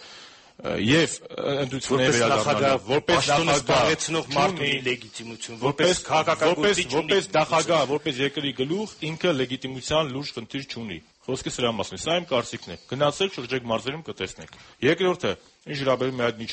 եւ ընդդիմությունների վերադառնալով որպես զբաղեցնող մարդու լեգիտիմություն, որպես քաղաքական գործիչ, որպես նախագահ, որպես երկրի գլուխ ինքը լեգիտիմության լուրջ խնդիր չունի։ Խոսքը սրա մասին է, սա իմ կարծիքն է։ Գնացեք շրջեք մարզերում կտեսնեք։ Երկրորդը, ինչ վերաբերում է այդ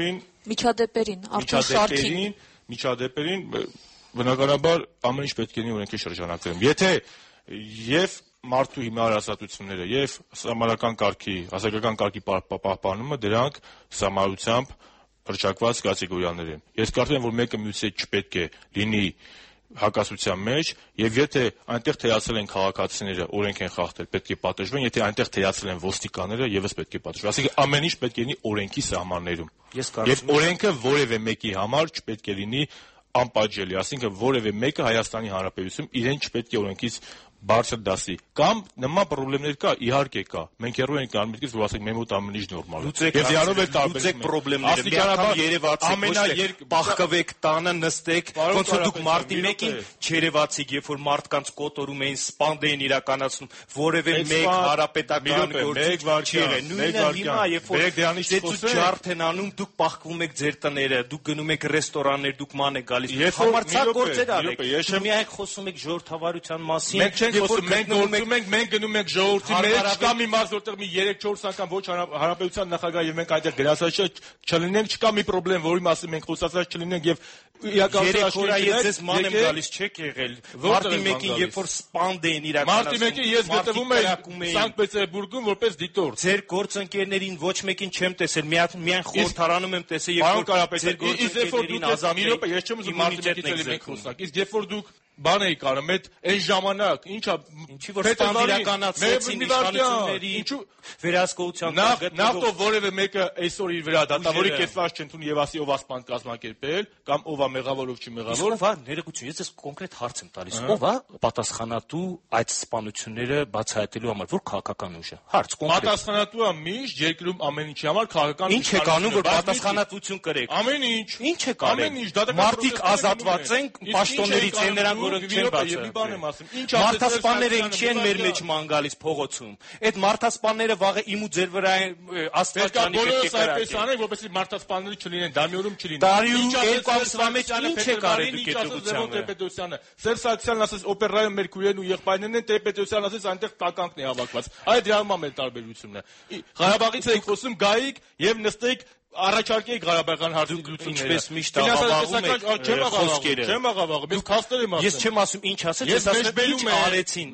միջադեպին, բնականաբար ամեն ինչ պետք է լինի օրենքի շրջանակներում։ Եթե եւ մարդու հիմնարար ազատությունները եւ սահմանական կարգի, հասարակական կարգի պահպանումը դրանք սահմանությամբ հռչակված կատեգորիաներ են։ Ես կարծում եմ, որ մեկը մյուսի հետ չպետք է լինի հակասության մեջ եւ եթե այնտեղ թերացել են քաղաքացիները, օրենք են խախտել, պետք է պատժվեն, եթե այնտեղ թերացել են ոստիկանները, եւս պետք է պատժվեն։ Այսինքն ամեն ինչ պետք է լինի օրենքի սահմաններում։ Եվ օրենքը որևէ մեկի համար չպետք է լինի անպատժելի, այսինքն որևէ մեկը Հայաստանի Հանրապետությունում իրեն չպետք է օրենքից բարձր դասի կամ նման խնդիրներ կա, իհարկե կա։ Մենք հեռու ենք արմիտից, որ ասենք մեր մոտ ամեն ինչ նորմալ է։ Եվ դրանով է տարբերվում խնդիրները։ Միանգամ երևացեք, պահկվեք տանը, նստեք, ոնց որ դուք մարտի 1-ին չերևացիք, երբ որ մարդկանց կոտորում էին, սպանդ էին իրականացնում, որևէ մեկ հանրապետական գործիչ չի եղել։ Նույնը հիմա, երբ որ դեծու ջարդ են անում, դուք պահկվում եք ձեր տները, դուք գնում եք ռեստորաններ, դուք ման եք գալիս։ Համարձակ գործեր արեք։ Միայն խոսում եք ժողովրդավարության մասին։ Մենք գնում ենք ժողովրդի մեջ, չկա մի մարդ, որտեղ մի 3-4 անգամ ոչ հանրապետության նախագահ եւ մենք այնտեղ գրասաց չլինենք, չկա մի խնդրեմ, որի մասին մենք խոսացած չլինենք եւ Ես ման եմ գալիս չեք եղել։ Մարտի 1-ին երբ որ սպանդ էին իրականացնում։ Մարտի 1-ին ես գտնվում եմ Սանկտ Պետերբուրգում որպես դիտորդ։ Ձեր գործընկերներին ոչ մեկին չեմ տեսել, միայն խորհրդարանում եմ տեսել, երբ որ ձեր գործընկերներին ազատել։ Ես չեմ ուզում Մարտի 1-ից էլի մենք խոսանք։ Իսկ երբ որ դուք բան էի կարում, այն ժամանակ ինչա ինչի որ սպանդ իրականացրեցին իշխանությունների վերահսկողության նախ որևէ մեկը այսօր իր վրա դատավորի կեսված չընդունի եւ ասի ով է սպանդ կազմակերպել կամ ով է մեղավոր ով չի մեղավոր։ Ով է ներողություն, ես կոնկրետ հարց եմ տալիս։ Ով է պատասխանատու այդ սպանությունները բացահայտելու համար, որ քաղաքական ուժ է։ Հարց կոնկրետ։ Պատասխանատու է միշտ երկրում ամեն ինչի համար քաղաքական ինչ եք անում, որ պատասխանատվություն կրեք։ Ամեն ինչ։ Ինչ եք արել։ Մարդիկ ազատված են պաշտոններից են նրանք, որոնք չեն բացահայտել։ Մարդասպանները ինչի են մեր մեջ ման գալիս փողոցում։ Այդ մարդասպանները վաղը իմ ու ձեր վրա աստվածանի պետք է կրակեն, որպեսզի մարդասպանները չլինեն, դամյուրում չլինեն։ Տարի ու 2 ամսվա մեջ ինչ է կարել դուք Տեր-Պետրոսյանը։ Սերժ Սարգսյանն ասես օպերայում մեր քույրերն ու եղբայրներն են, Տեր-Պետրոսյանն ասես այնտեղ տականքն է հավաքված։ Այդ դրամա մեր տարբերությունն է։ Ղարաբաղից եք խոսում, գայիք եւ նստեք առաջարկեի Ղարաբաղյան հարցի լուծումները։ Ինչպես միշտ աղավաղում եք խոսքերը։ Չեմ աղավաղում, ես փաստեր եմ ասում։ Ես չեմ ասում ինչ ասել, ես ասում եմ ինչ արեցին,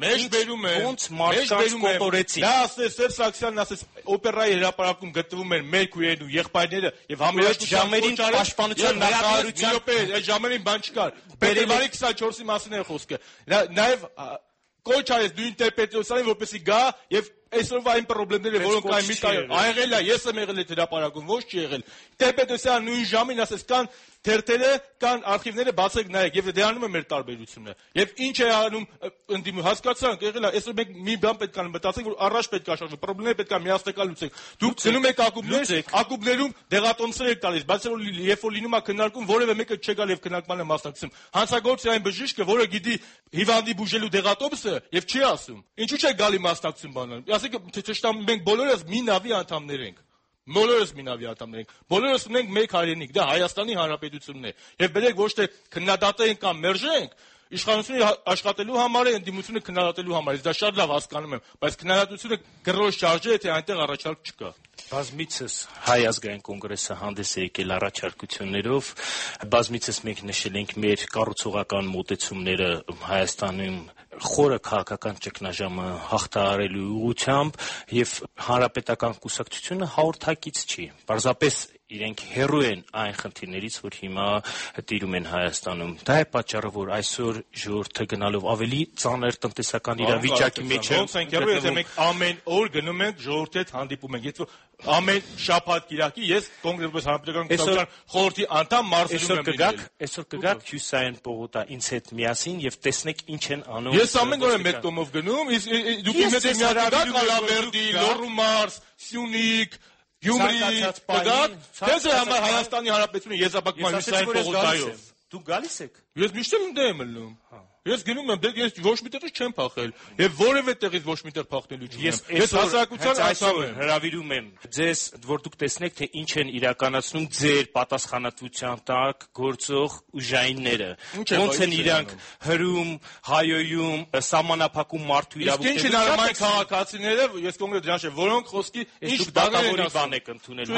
ոնց մարդկանց կոտորեցին։ Դա ասես Սերժ Սարգսյանն ասես օպերայի հրապարակում գտնվում են մեր քույրերն ու եղբայրները եւ ժամերին պաշտպանության նախարարության այդ ժամերին բան չկար։ Փետրվարի 24-ի մասին է խոսքը։ Նաեւ կոչ արեց դու ինտերպրետացիային որպեսի գա եւ այսօրվա այն խնդիրները, որոնք այն մի տարի աղեղել է, ես եմ եղել այդ հրապարակում, ոչ չի եղել։ Ինտերպրետացիան նույն ժամին ասես կան թերթերը, կան արխիվները, բացեք նայեք եւ դրանում է մեր տարբերությունը։ Եվ ինչ է անում ընդդիմը, հասկացանք, եղել է, այսօր մենք մի բան պետք է մտածենք, որ առաջ պետք է աշխատենք, խնդիրները պետք է միասնական լուծենք։ Դուք գնում եք ակումբներում դեղատոմսեր եք տալիս, բայց երբ որ լինում է քննարկում, որևէ մեկը չեկալ եւ քննարկմանը մասնակցում։ Հանցագործի այն բժիշկը, որը գիտի հիվանդի բուժելու դեղատոմսը եւ չի ասում։ Ինչու՞ չէ գալի մասնակցություն բանալ։ Ասեք թե մենք բոլորս մի նավի անդամներ ենք։ Բոլորս մի նավի անդամներ ենք։ Բոլորս ունենք մեկ հայրենիք, դա Հայաստանի Հանրապետությունն է։ Եվ բերեք ոչ թե քննադատենք կամ մերժենք, իշխանությունը աշխատելու համար է, ընդդիմությունը քննադատելու համար է։ Դա շատ լավ հասկանում եմ, բայց քննադատությունը գրոշ շարժ է, թե այնտեղ առաջարկ չկա։ Բազմիցս Հայ ազգային կոնգրեսը հանդես է եկել առաջարկություններով, բազմիցս մենք նշել ենք մեր կառուցողական մոտեցումները Հայաստանում խորը քաղաքական ճգնաժամը հաղթահարելու ուղղությամբ եւ հանրապետական կուսակցությունը հաղորդակից չի։ Պարզապես իրենք հեռու են այն խնդիրներից, որ հիմա տիրում են Հայաստանում։ Դա է պատճառը, որ այսօր ժողովուրդը գնալով ավելի ծանր տնտեսական իրավիճակի մեջ է։ Ոնց ենք հեռու, եթե մենք ամեն օր գնում ենք ժողովրդի հետ հանդիպում ենք։ Եթե ամեն շաբաթ կիրակի ես կոնգրեսի հանրապետական կուսակցության խորհրդի անդամ մարզերում եմ լինել։ Այսօր կգաք Հյուսիսային պողոտա ինձ հետ միասին եւ տեսնեք ինչ են անում։ Ես ամեն օր եմ մեկ կողմով գնում, իսկ դուք իմ հետ միասին Կալավերդի, Լոռու մարզ, Սյունիք, Գյումրի, Կգաք, թե համար Հայաստանի Հանրապետությունը եզրափակման Հյուսիսային պողոտայով։ Դուք գալիս եք։ Ես միշտ եմ դեմ ելնում։ Ես գնում եմ, ես ոչ մի տեղից չեմ փախել եւ որևէ տեղից ոչ մի տեղ փախնելու չունեմ։ Ես հասարակության անդամ եմ, հրավիրում եմ ձեզ, որ դուք տեսնեք, թե ինչ են իրականացնում ձեր պատասխանատվության տակ գործող ուժայինները։ Ոնց են իրանք հրում, հայոյում, սահմանափակում մարդու իրավունքները։ Իսկ ինչ են անում այն քաղաքացիները, ես կոնկրետ դրանց եմ, որոնք խոսքի ինչ դատավորի բան եք ընդունել,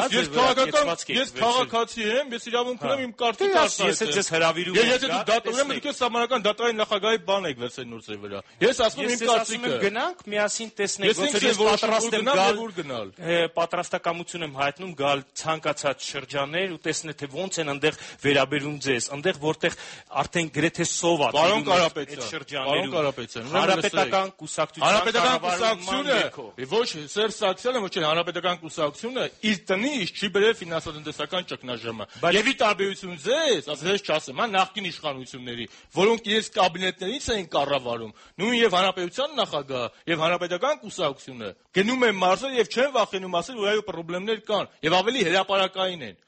ես քաղաքացի եմ, ես իրավունք ունեմ իմ կարգի դարձնել։ Ես ձեզ հրավիրում եմ։ Եթե դուք դատավոր եք, դուք սահմանական դատարանի նախագահի բան եք վերցել նորցի վրա։ Ես ասում եմ իմ կարծիքը։ Գնանք միասին տեսնենք, ոնց է պատրաստ եմ գալ, պատրաստակամություն եմ հայտնում գալ ցանկացած շրջաններ ու տեսնել թե ոնց են այնտեղ վերաբերում ձեզ, այնտեղ որտեղ արդեն գրեթե սով է այդ շրջաններում։ Հանրապետական կուսակցությունը ոչ Սերժ Սարգսյանը, ոչ հանրապետական կուսակցությունը իր տնից չի բերել ֆինանսատնտեսական ճգնաժամը։ Եվ ի տարբերություն ձեզ, ասես չասեմ, հա նախկին իշխանությունների, որոնք իրենց կաբինետներից էին կառավարում, նույն եւ հանրապետության նախագահը եւ հանրապետական կուսակցությունը գնում են մարզեր եւ չեն վախենում ասել, որ այո խնդիրներ կան եւ ավելի հրապարակային են։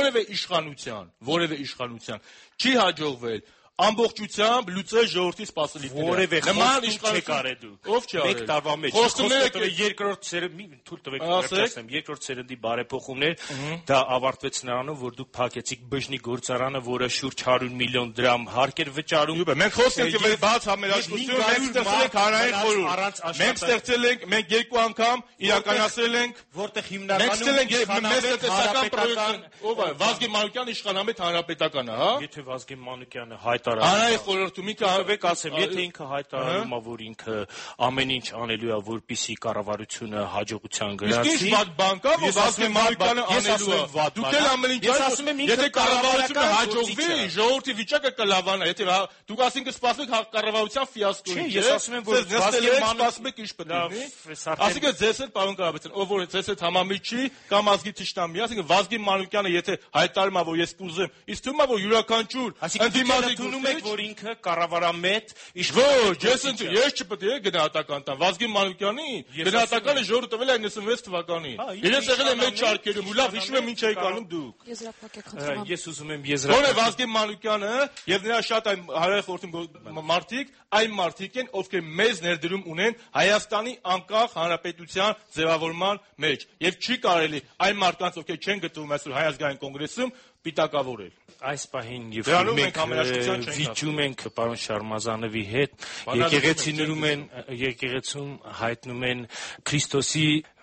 Որևէ իշխանության չի հաջողվել ամբողջությամբ լուծել ժողովրդի սպասելիքները։ Որևէ խոսքում չեք արել դուք։ Ով չի արել։ Մեկ տարվա մեջ խոսքները երկրորդ սերնդի, թույլ տվեք ասեմ, երկրորդ սերնդի բարեփոխումներ, դա ավարտվեց նրանով, որ դուք փակեցիք բժնի գործարանը, որը շուրջ 100 միլիոն դրամ հարկ էր վճարում։ Մենք խոսենք եւ բաց համերաշխություն, մենք ստեղծել ենք հանրային խորհուրդ։ Մենք ստեղծել ենք, մենք երկու անգամ իրականացրել ենք, որտեղ հիմնականում մեծ տնտեսական պրոյեկտ, ով է Վազգեն Մանուկյանը իշխանամետ հանրապետականը, հա։ Եթե Վազգեն Մանուկյանը Հանրային խորհրդում ինքը հավեք ասեմ, եթե ինքը հայտարարում է, որ ինքը ամեն ինչ անելու է, որպեսզի կառավարությունը հաջողության գնացի։ Իսկ ինչ վատ բան կա, որ Վազգեն Մանուկյանը անելու է։ Դուք էլ ամեն ինչ ասում եք, եթե կառավարությունը հաջողվի, ժողովրդի վիճակը կլավանա, եթե դուք ասինք սպասեք կառավարության ֆիասկոյի, չէ։ Ես ասում եմ, որ Վազգեն Մանուկյանը սպասում եք ինչ պետք է լինի։ Ասիկա ձեզ էլ պարոն Կարապետյան, ով որ ձեզ հետ համամիտ չի կամ ազգի թշնամի, ասինքն Վազգեն Մանուկյանը եթե հայտարարում է, որ ես կուզեմ, իսկ թվում է, որ յուրաքանչյուր ընդդիմադիր որ ինքը կառավարամետ Ոչ, ես չպետք է գնահատական տամ։ Վազգեն Մանուկյանի գնահատականը ժողովուրդը տվել է 96 թվականին։ Իրենց եղել է մեծ շարքերում, ու լավ հիշում եմ ինչ էի կանում դուք։ Ես ուզում եմ Ո՞ր է Վազգեն Մանուկյանը եւ նրա շատ այն հանրային խորհրդում մարդիկ, այն մարդիկ են, ովքեր մեծ ներդրում ունեն Հայաստանի անկախ հանրապետության ձևավորման մեջ։ Եվ չի կարելի այն մարդկանց, ովքեր չեն գտնվում այսօր Հայ ազգային կոնգրեսում, պիտակավորել։ Այս պահին եւ մենք վիճում ենք պարոն Շարմազանովի հետ եկեղեցիներում են եկեղեցում հայտնում են Քրիստոսի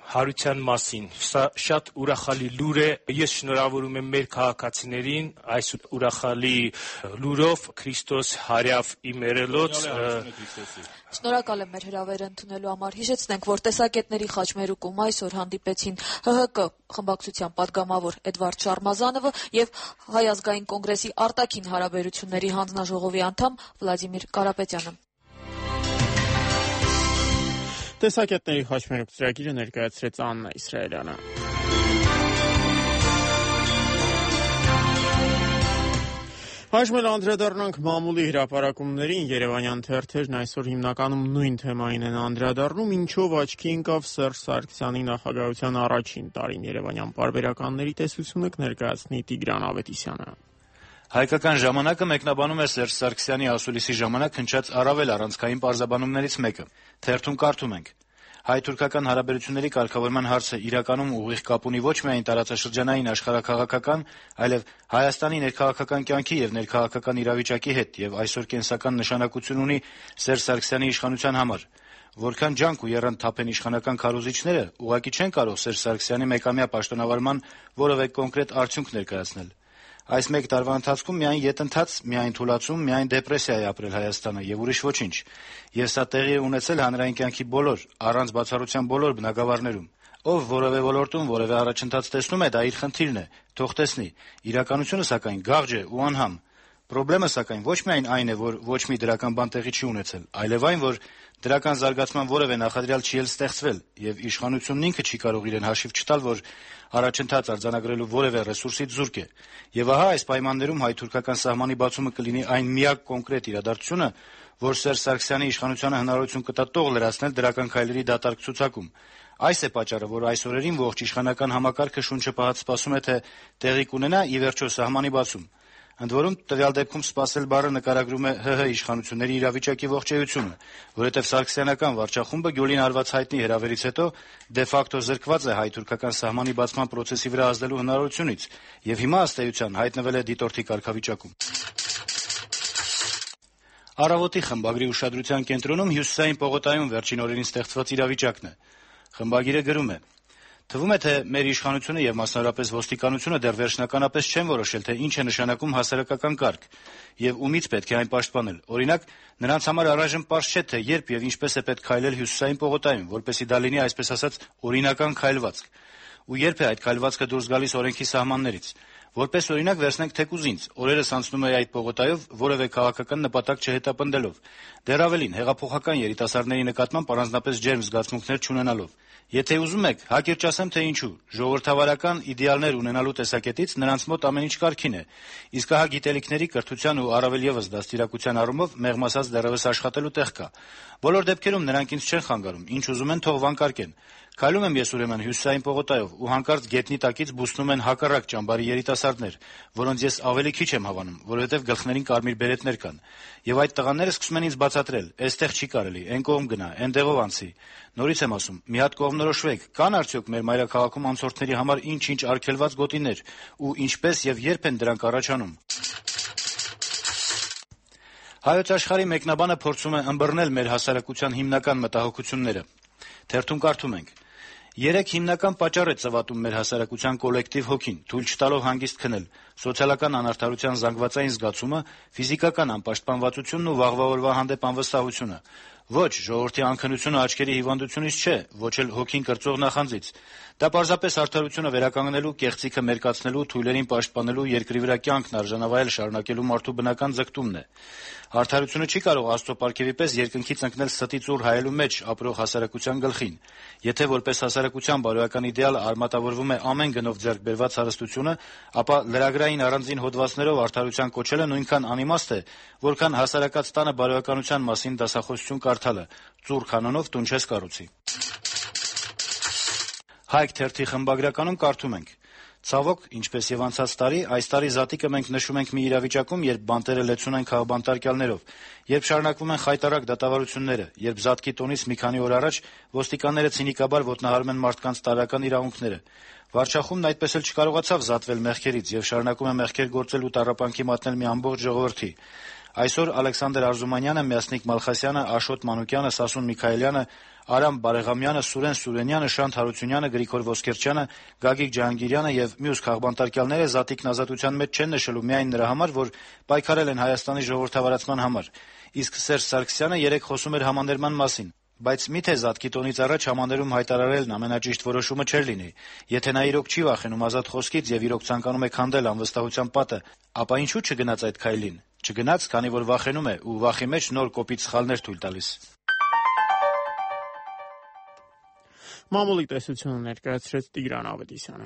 հարության մասին։ Սա շատ ուրախալի լուր է։ Ես շնորհավորում եմ մեր քաղաքացիներին այս ուրախալի լուրով Քրիստոս հարյավ իմերելոց։ Շնորհակալ եմ մեր հրավերը ընդունելու համար։ Հիշեցնենք, որ տեսակետների խաչմերուկում այսօր հանդիպեցին ՀՀԿ խմբակցության պատգամավոր Էդվարդ Շարմազանովը եւ Հայ ազգային կոնգրեսի արտաքին հարաբերությունների հանձնաժողովի անդամ Վլադիմիր Կարապետյանը։ Տեսակետների խաչմերուկ ծրագիրը ներկայացրեց Աննա Իսրայելյանը։ Այժմ էլ անդրադառնանք մամուլի հրապարակումներին։ Երևանյան թերթերն այսօր հիմնականում նույն թեմային են անդրադառնում, ինչով աչքի ընկավ Սերժ Սարգսյանի նախագահության առաջին տարին։ Երևանյան պարբերականների տեսությունը կներկայացնի Տիգրան Ավետիսյանը։ Հայկական ժամանակը մեկնաբանում է Սերժ Սարգսյանի ասուլիսի ժամանակ հնչած առավել առանցքային պարզաբանումներից մեկը։ Թերթում կարդում ենք. հայ-թուրքական հարաբերությունների կարգավորման հարցը իրականում ուղիղ կապ ունի ոչ միայն տարածաշրջանային աշխարհաքաղաքական, այլև Հայաստանի ներքաղաքական կյանքի եւ ներքաղաքական իրավիճակի հետ եւ այսօր կենսական նշանակություն ունի Սերժ Սարգսյանի իշխանության համար։ Որքան ջանք ու եռանդ թափեն իշխանական քարոզիչները, ուղղակի չեն կարող Սերժ Սարգսյանի մեկամյա պաշտոնավարման որևէ կոնկրետ արդյունք ներկայացնել։ Այս մեկ տարվա ընթացքում միայն ետընթաց, միայն թուլացում, միայն դեպրեսիա է ապրել Հայաստանը եւ ուրիշ ոչինչ։ Եվ սա տեղի է ունեցել հանրային կյանքի բոլոր, առանց բացառության բոլոր բնագավառներում։ Ով որևէ ոլորտում որևէ առաջընթաց տեսնում է, դա իր խնդիրն է, թող տեսնի։ Իրականությունը սակայն գաղջ է ու անհամ։ Պրոբլեմը սակայն ոչ միայն այն է, որ ոչ մի դրական բան տեղի չի ունեցել, այլև այն, որ դրական զարգացման որևէ նախադրյալ չի էլ ստեղծվել եւ իշխանությունն ինքը չի կարող իրեն հաշիվ չտալ, որ առաջընթաց արձանագրելու որևէ ռեսուրսից զուրկ է։ Եվ ահա այս պայմաններում հայ-թուրքական սահմանի բացումը կլինի այն միակ կոնկրետ իրադարձությունը, որ Սերժ Սարգսյանի իշխանությանը հնարավորություն կտա տող լրացնել դրական քայլերի դատարկ ցուցակում։ Այս է պատճառը, որ այս օրերին ողջ իշխանական համակարգը շունչը պահած սպասում է, թե տեղի կունենա ի վերջո սահմանի բացում։ Ընդ որում տվյալ դեպքում սպասել բառը նկարագրում է ՀՀ իշխանությունների իրավիճակի ողջայությունը, որովհետև սարգսյանական վարչախումբը Գյոլին արված հայտնի հրավերից հետո դե ֆակտո զրկված է հայ-թուրքական սահմանի բացման պրոցեսի վրա ազդելու հնարավորությունից եւ հիմա ըստ էության հայտնվել է դիտորդի կարգավիճակում։ Առավոտի խմբագրի ուշադրության կենտրոնում Հյուսիսային պողոտայում վերջին օրերին ստեղծված իրավիճակն է։ Խմբագիրը գրում է. Թվում է, թե մեր իշխանությունը եւ մասնավորապես ոստիկանությունը դեռ վերջնականապես չեն որոշել, թե ինչ է նշանակում հասարակական կարգ եւ ումից պետք է այն պաշտպանել։ Օրինակ, նրանց համար առայժմ պարզ չէ, թե երբ եւ ինչպես է պետք քայլել Հյուսիսային պողոտայում, որպեսզի դա լինի այսպես ասած օրինական քայլվածք։ Ու երբ է այդ քայլվածքը դուրս գալիս օրենքի սահմաններից։ Որպես օրինակ վերցնենք թեկուզ ինձ, օրերս անցնում է այդ պողոտայով որևէ քաղաքական նպատակ չհետապնդելով։ Դեռ ավելին, հեղափոխական երիտասարդների նկատմամբ առանձնապես ջերմ զգացմունքներ չունենալով։ Եթե ուզում եք, հակիրճ ասեմ, թե ինչու։ Ժողովրդավարական իդեալներ ունենալու տեսակետից նրանց մոտ ամեն ինչ կարգին է։ Իսկ ահա գիտելիքների, կրթության ու առավել եւս դաստիարակության առումով մեղմ ասած դեռևս աշխատելու տեղ կա։ Բոլոր դեպքերում նրանք ինձ չեն խանգարում, ինչ ուզում են թող վանկարկեն։ Քայլում եմ ես ուրեմն Հյուսիսային պողոտայով ու հանկարծ գետնի տակից բուսնում են հակառակ ճամբարի երիտասարդներ, որոնց ես ավելի քիչ եմ հավանում, որովհետև գլխներին կարմիր բերետներ կան։ Եվ այդ տղաները սկսում են ինձ բացատրել. «Էստեղ չի կարելի, այն կողմ գնա, այն դեղով անցի»։ Նորից եմ ասում, մի հատ կողմնորոշվեք, կան արդյոք մեր մայրաքաղաքում անցորդների համար ինչ-ինչ արգելված գոտիներ ու ինչպես եւ երբ են դրանք առաջանում։ Հայոց աշխարհի մեկնաբանը փորձում է ըմբռնել մեր հասարակության հիմնական մտահոգությունները։ Թերթում կարդում ենք. Երեք հիմնական պատճառ է ծավատում մեր հասարակության կոլեկտիվ հոգին, թույլ չտալով հանգիստ քնել, սոցիալական անարդարության զանգվածային զգացումը, ֆիզիկական անպաշտպանվածությունն ու վաղվա օրվա հանդեպ անվստահությունը։ Ոչ, ժողովրդի անքնությունը աչքերի հիվանդությունից չէ, ոչ էլ հոգին կրծող նախանձից։ Դա պարզապես արդարությունը վերականգնելու, կեղծիքը մերկացնելու, թույլերին պաշտպանելու, երկրի վրա կյանքն արժանավայել շարունակելու մարդու բնական ձգտումն է։ Արդարությունը չի կարող Աստծո պարգևի պես երկնքից ընկնել ստի ծուռ հայելու մեջ ապրող հասարակության գլխին։ Եթե որպես հասարակության բարոյական իդեալ արմատավորվում է ամեն գնով ձեռք բերված հարստությունը, ապա լրագրային առանձին հոդվածներով արդարության կոչելը նույնքան անիմաստ է, որքան հասարակած տանը բարոյականության մասին դասախոսություն կարդալը։ Ծուռ կանոնով տուն չես կառուցի։ Հայք թերթի խմբագրականում կարդում ենք. Ցավոք, ինչպես եւ անցած տարի, այս տարի Զատիկը մենք նշում ենք մի իրավիճակում, երբ բանտերը լեցուն են քաղբանտարկյալներով, երբ շարունակվում են խայտառակ դատավարությունները, երբ Զատկի տոնից մի քանի օր առաջ ոստիկանները ցինիկաբար ոտնահարում են մարդկանց տարրական իրավունքները։ Վարչախումբն այդպես էլ չկարողացավ զատվել մեղքերից եւ շարունակում է մեղքեր գործել ու տառապանքի մատնել մի ամբողջ ժողովրդի։ Այսօր Ալեքսանդր Արզումանյանը, Մյասնիկ Մալխասյանը, Աշոտ Մանուկյանը, Սասուն Միքայելյանը, Արամ Բարեգամյանը, Սուրեն Սուրենյանը, Շանթ Հարությունյանը, Գրիգոր Ոսկերչյանը, Գագիկ Ջահանգիրյանը եւ մյուս քաղբանտարկյալները Զատիկն ազատության մեջ չեն նշելու միայն նրա համար, որ պայքարել են Հայաստանի ժողովրդավարացման համար։ Իսկ Սերժ Սարգսյանը երեկ խոսում էր համանդրման մասին։ Բայց միթե Զատկի տոնից առաջ համանդրում հայտարարելն ամենաճիշտ որոշումը չէր լինի։ Եթե նա իրոք չի վախենում ազատ խոսքից եւ իրոք ցանկանում է քանդել անվստահության պատը, ապա ինչու չգնաց այդ քայլին։ Չգնաց, քանի որ վախենում է ու վախի մեջ նոր կոպիտ սխալներ թույլ տալիս։ Մամուլի տեսությունը ներկայացրեց Տիգրան Ավետիսյանը։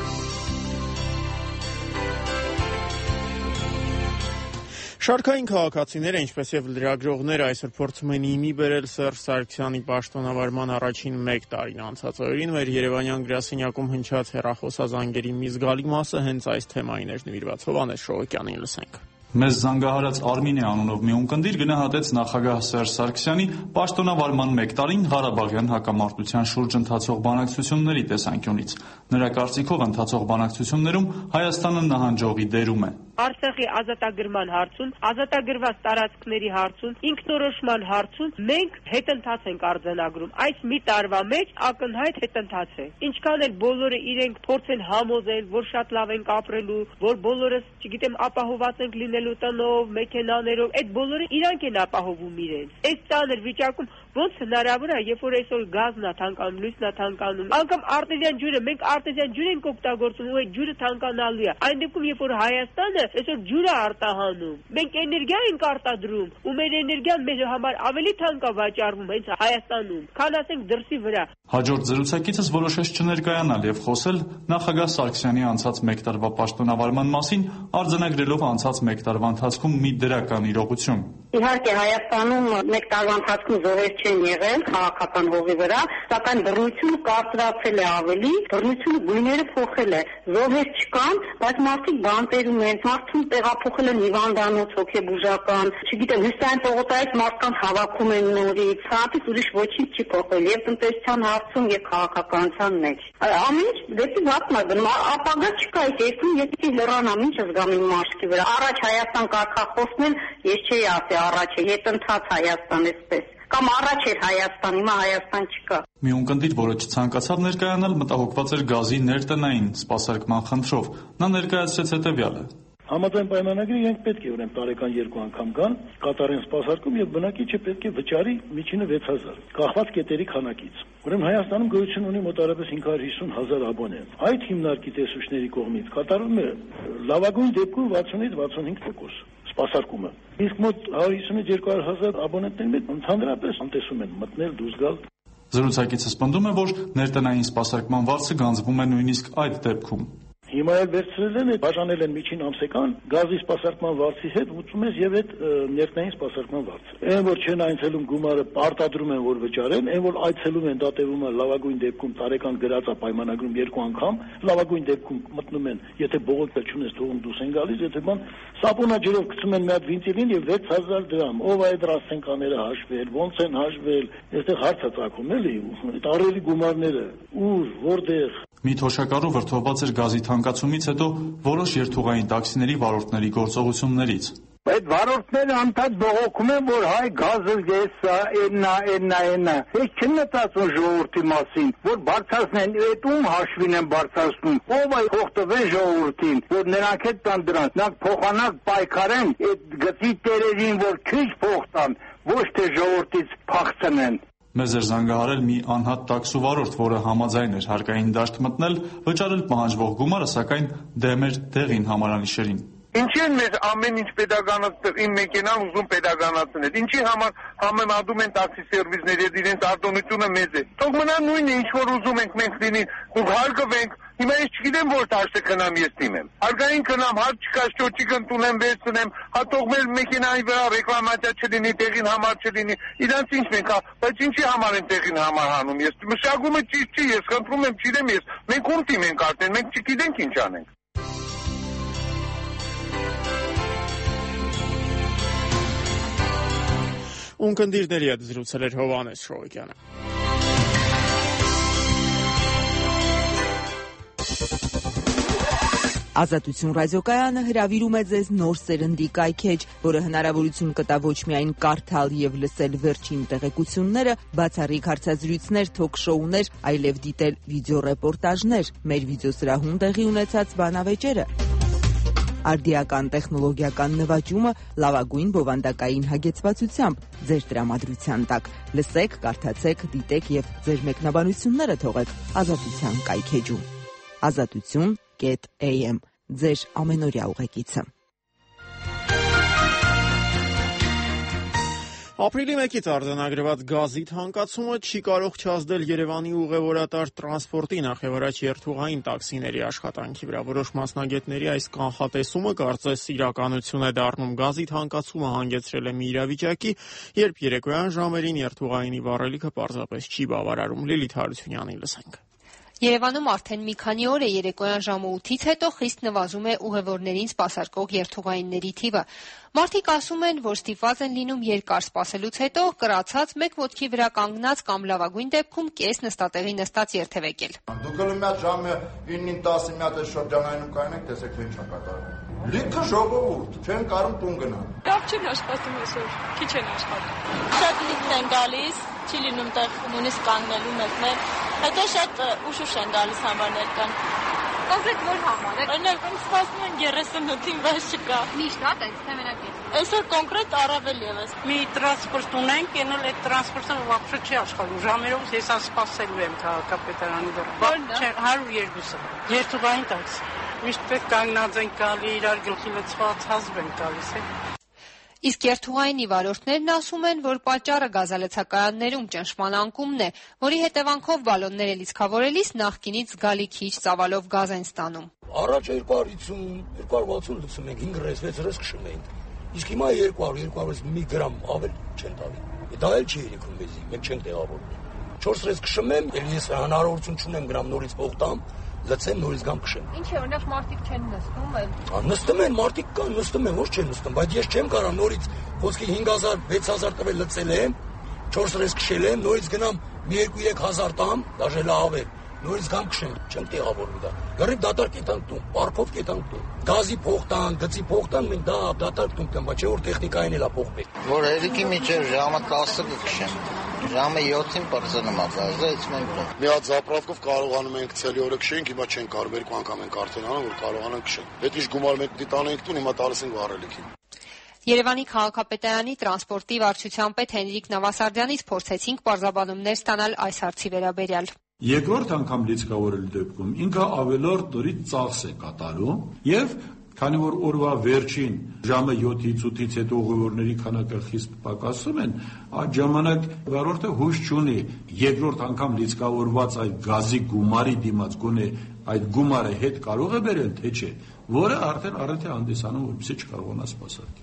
Շարքային քաղաքացիները, ինչպես եւ լրագրողները այսօր փորձում են իմի բերել Սերժ Սարգսյանի պաշտոնավարման առաջին 1 տարին անցած օրերին մեր Երևանյան գրասենյակում հնչած հեռախոսազանգերի մի զգալի մասը հենց այս թեմային էր նվիրված։ Հովհաննես Շողոկյանին լսենք։ Մեզ զանգահարած Արմինե անունով մի ունկնդիր գնահատեց նախագահ Սերժ Սարգսյանի պաշտոնավարման 1 տարին Ղարաբաղյան հակամարտության շուրջ ընթացող բանակցությունների տեսանկյունից։ Նրա կարծիքով ընթացող բանակցություններում Հայաստանը նահանջողի դերում է։ Արցախի ազատագրման հարցում, ազատագրված տարածքների հարցում, ինքնորոշման հարցում մենք հետընթաց ենք արձանագրում։ Այս մի տարվա մեջ ակնհայտ հետընթաց է։ Ինչքան էլ բոլորը իրենք փորձեն համոզել, որ շատ լավ ենք ապրելու, որ բոլորս, չգիտեմ, ապահոված ենք լինելու տնով, մեքենաներով, այդ բոլորը իրանք են ապահովում իրենց։ Այս ծանր վիճակում ոնց հնարավոր է, երբ որ այսօր գազն է թանկանում, լույսն է թանկանում, անգամ արտեզյան ջուրը, մենք արտեզյան ջուր ենք օգտագործում, ու այդ ջուրը թանկանալու է։ Այն դեպքում, երբ որ Հայաստանը այսօր ջուր է արտահանում, մենք էներգիա ենք արտադրում, ու մեր էներգիան մեր համար ավելի թանկ է վաճառվում հենց Հայաստանում, քան ասենք դրսի վրա։ Հաջորդ զրուցակիցս որոշեց չներկայանալ եւ խոսել նախագահ Սարգսյանի անցած 1 տարվա պաշտոնավարման մասին, արձանագրելով անցած 1 տարվա ընթացքում մի դրական իրողություն։ Իհարկե Հայաստանում 1 տարվա ընթացքում զոհեր չեն եղել քաղաքական հողի վրա, սակայն բռնությունը կարծրացել է ավելի, բռնությունը գույները փոխել է, զոհեր չկան, բայց մարդիկ բանտերում են, մարդուն տեղափոխել են հիվանդանոց, հոգեբուժական, չգիտեմ, հյուսային պողոտայից մարդկանց հավաքում են նորից, սրանից ուրիշ ոչինչ չի փոխել եւ տնտեսության հարցում եւ քաղաքականության մեջ։ Ամեն ինչ դեպի վատն է գնում, ապագա չկա այդ երկրում, եթե լրանամ ինչ զգամ իմ մաշկի վրա։ Առաջ Հայաստան կարգախոսն էլ ես չէի ասի առաջ է, հետընթաց Հայաստան էսպես։ Կամ առաջ էր Հայաստան, հիմա Հայաստան չկա։ Մի ունկնդիր, որը չցանկացավ ներկայանալ, մտահոգված էր գազի ներտնային սպասարկման խնդրով։ Նա ներկայացրեց հետևյալը. Համաձայն պայմանագրի իրենք պետք է ուրեմն տարեկան 2 անգամ գան, կատարեն սպասարկում եւ բնակիչը պետք է վճարի միջինը 6000, կախված կետերի քանակից։ Ուրեմն Հայաստանում գոյություն ունի մոտավորապես 550,000 աբոնե։ Այդ հիմնարկի տեսուչների կողմից կատարվում է լավագույն դեպքում 60-65% սպասարկումը։ Իսկ մոտ 150-200,000 աբոնենտների մեջ ընդհանրապես անտեսում են մտնել դուրս գալ։ Զրուցակիցս պնդում է, որ ներտնային սպասարկման վարձը գանձվում է նույնիսկ այդ դեպքում։ Հիմա էլ վերցրել են, բաժանել են միջին ամսական գազի սպասարկման վարձի հետ, ուծում ես եւ այդ ներտնային սպասարկման վարձը։ Այն որ չեն այցելում գումարը պարտադրում են, որ վճարեն, այն որ այցելում են, դա տևում է լավագույն դեպքում տարեկան գրած է պայմանագրում 2 անգամ, լավագույն դեպքում մտնում են, եթե բողոքը չունես, թողում դուրս են գալիս, եթե բան սապոնաջերով գցում են մի հատ վինտիլին եւ 6000 դրամ։ Ով է այդ ռասենկաները հաշվել, ոնց են հաշվել, այստեղ հարց է ծագում էլի, այդ առելի գումարները, ուր, որտեղ։ Մի թոշակառու վրդովված էր գազի թանկացումից հետո որոշ երթուղային տաքսիների վարորդների գործողություններից։ Այդ վարորդները անդադ բողոքում են, որ հայ գազը եսա, էնա։ Ես չեմ մտածում ժողովրդի մասին, որ բարձրացնեն, այդ ում հաշվին են բարձրացնում, ով է օգտվել ժողովրդին, որ նրանք հետ տան դրանց, նրանք փոխանակ պայքարեն այդ գծի տերերին, որ քիչ փող տան, ոչ թե ժողովրդից փախցնեն։ Մեզ էր զանգահարել մի անհատ տաքսու վարորդ, որը համաձայն էր հարկային դաշտ մտնել, վճարել պահանջվող գումարը, սակայն դեմ էր դեղին համարանիշերին։ Ինչի են մեզ ամեն ինչ պետականացնել, իմ մեքենան ուզում պետականացնել, ինչի համար համեմատում են տաքսի սերվիսների հետ, իրենց արտոնությունը մեծ է։ Թող մնա նույնը, ինչ որ ուզում ենք մենք լինին, ու հարգվենք։ Հիմա ես չգիտեմ որ դաշտը քնամ ես դիմեմ։ Հարգային քնամ, հարց չկա, շոչիկ ընդունեմ, վերցնեմ, թող մեր մեքենայի վրա ռեկլամացիա չլինի, տեղին համար չլինի։ Իրանց ինչ մենք, բայց ինչի համար են տեղին համար հանում ես։ Մշակումը ճիշտ չի, ես խնդրում եմ, չգիտեմ ես։ Մենք ում թիմ ենք արդեն, մենք չգիտենք ինչ անենք։ Ունկնդիրների հետ զրուցել էր Հովհաննես Շողոկյանը։ Ազատություն ռադիոկայանը հրավիրում է ձեզ նոր սերնդի կայքեջ, որը հնարավորություն կտա ոչ միայն կարդալ եւ լսել վերջին տեղեկությունները, բացառիկ հարցազրույցներ, թոք-շոուներ, այլև դիտել վիդեոռեպորտաժներ, մեր վիդեոսրահում տեղի ունեցած բանավեճերը, արդիական տեխնոլոգիական նվաճումը լավագույն բովանդակային հագեցվածությամբ ձեր տրամադրության տակ։ Լսեք, կարդացեք, դիտեք եւ ձեր մեկնաբանությունները թողեք Ազատության կայքեջում։ Azatutun.am ձեր ամենօրյա ուղեկիցը։ Ապրիլի 1-ից արձանագրված գազի թանկացումը չի կարող չազդել Երևանի ուղևորատար տրանսպորտի, նախևառաջ երթուղային տաքսիների աշխատանքի վրա։ Որոշ մասնագետների այս կանխատեսումը կարծես իրականություն է դառնում։ Գազի թանկացումը հանգեցրել է մի իրավիճակի, երբ երեկոյան ժամերին երթուղայինի վառելիքը պարզապես չի բավարարում։ Լիլիթ Հարությունյանին լսենք։ Երևանում արդեն մի քանի օր է երեկոյան ժամը 8-ից հետո խիստ նվազում է ուղևորներին սպասարկող երթուղայինների թիվը։ Մարդիկ ասում են, որ ստիպված են լինում երկար սպասելուց հետո կրացած մեկ ոտքի վրա կանգնած կամ լավագույն դեպքում կես նստատեղի նստած երթևեկել։ Դուք էլ մի հատ ժամը 9-ին 10-ի մի հատ շրջանայնում կայնեք, տեսեք ինչ է կատարվում։ Լիքը ժողովուրդ, չեն կարող տուն գնալ։ Լավ չեն աշխատում այսօր, քիչ են աշխատում։ Շատ լիքն են գալիս, չի լինում տեղ նույնիսկ կանգնելու մեկներ, հետո շատ ուշուշ են գալիս համարներ կան։ Կոնկրետ որ համար է։ Օրինակ սպասում են 38-ին, բայց չկա։ Միշտ է տենց, թե մենակ է։ Այսօր կոնկրետ առավել ևս։ Մի տրանսպորտ ունենք, ենալ այդ տրանսպորտը вообще չի աշխատում։ Ժամերով ես սպասելու եմ քաղաքապետարանի դեռ։ Չէ, 102-ը։ Երթուղային տաքսի։ Միշտ պետք կանգնած են գալի, իրար գլխի լցված հազվ են գալիս է։ Իսկ երթուղայինի վարորդներն ասում են, որ պատճառը գազալցակայաններում ճնշման անկումն է, որի հետևանքով բալոնները լիցքավորելիս նախկինից զգալի քիչ ծավալով գազ են ստանում։ Առաջ 250, 260 լցում ենք, 5 ռես, 6 ռես քշում ենք։ Իսկ հիմա 200 մի գրամ ավել չեն տալի։ Դա էլ չի երիքում մեզի, մենք չենք տեղավորվում։ 4 ռես քշում եմ, ես հնարավորություն չունեմ գրամ նորից փող տամ, լցեմ նորից գամ քշեմ։ Ինչ է, օրինակ մարդիկ չեն նստում էլ։ Նստում են, մարդիկ կան, նստում են, ոչ չեն նստում, բայց ես չեմ կարող նորից ոսկի 5000, 6000 տվել լցել եմ, 4 ռես քշել եմ, նորից գնամ մի 2-3000 տամ, դաժե լավ է, նորից գամ քշեմ, չեմ տեղավորվում դա։ Գարի դատարկ եթանք տուն, պարփով կեթանք տուն։ Գազի փող տան, գծի փող տան, մենք դա դատարկ տուն կամ չէ որ տեխնիկային էլա փող պետք։ Որ հերիքի միջև ժամը 10-ը կքշեմ։ Ժամը 7-ին բարձրանում է, այս մենք տուն։ Մի հատ զապրավկով կարողանում ենք ցելի օրը քշենք, հիմա չենք կարող, երկու անգամ ենք արդեն անում, որ կարողանանք քշենք։ Հետ ինչ գումար մենք դիտանենք տուն, հիմա տալիս ենք վառելիքին։ Երևանի քաղաքապետարանի տրանսպորտի վարչության պետ Հենրիկ Նավասարդյանից փորձեցինք պարզաբանումներ ստանալ այս հարցի վերաբերյալ։ Երկրորդ անգամ լիցքավորելու դեպքում ինքը ավելորդ դրից ծախս է կատարում եւ քանի որ օրվա վերջին ժամը 7-ից 8-ից հետո ուղևորների քանակը խիստ պակասում են, այդ ժամանակ վարորդը հույս չունի երկրորդ անգամ լիցքավորված այդ գազի գումարի դիմաց գոնե այդ գումարը հետ կարող է բերել թե չէ, որը արդեն առիթ է հանդիսանում, որպեսզի չկարողանա սպասարկել։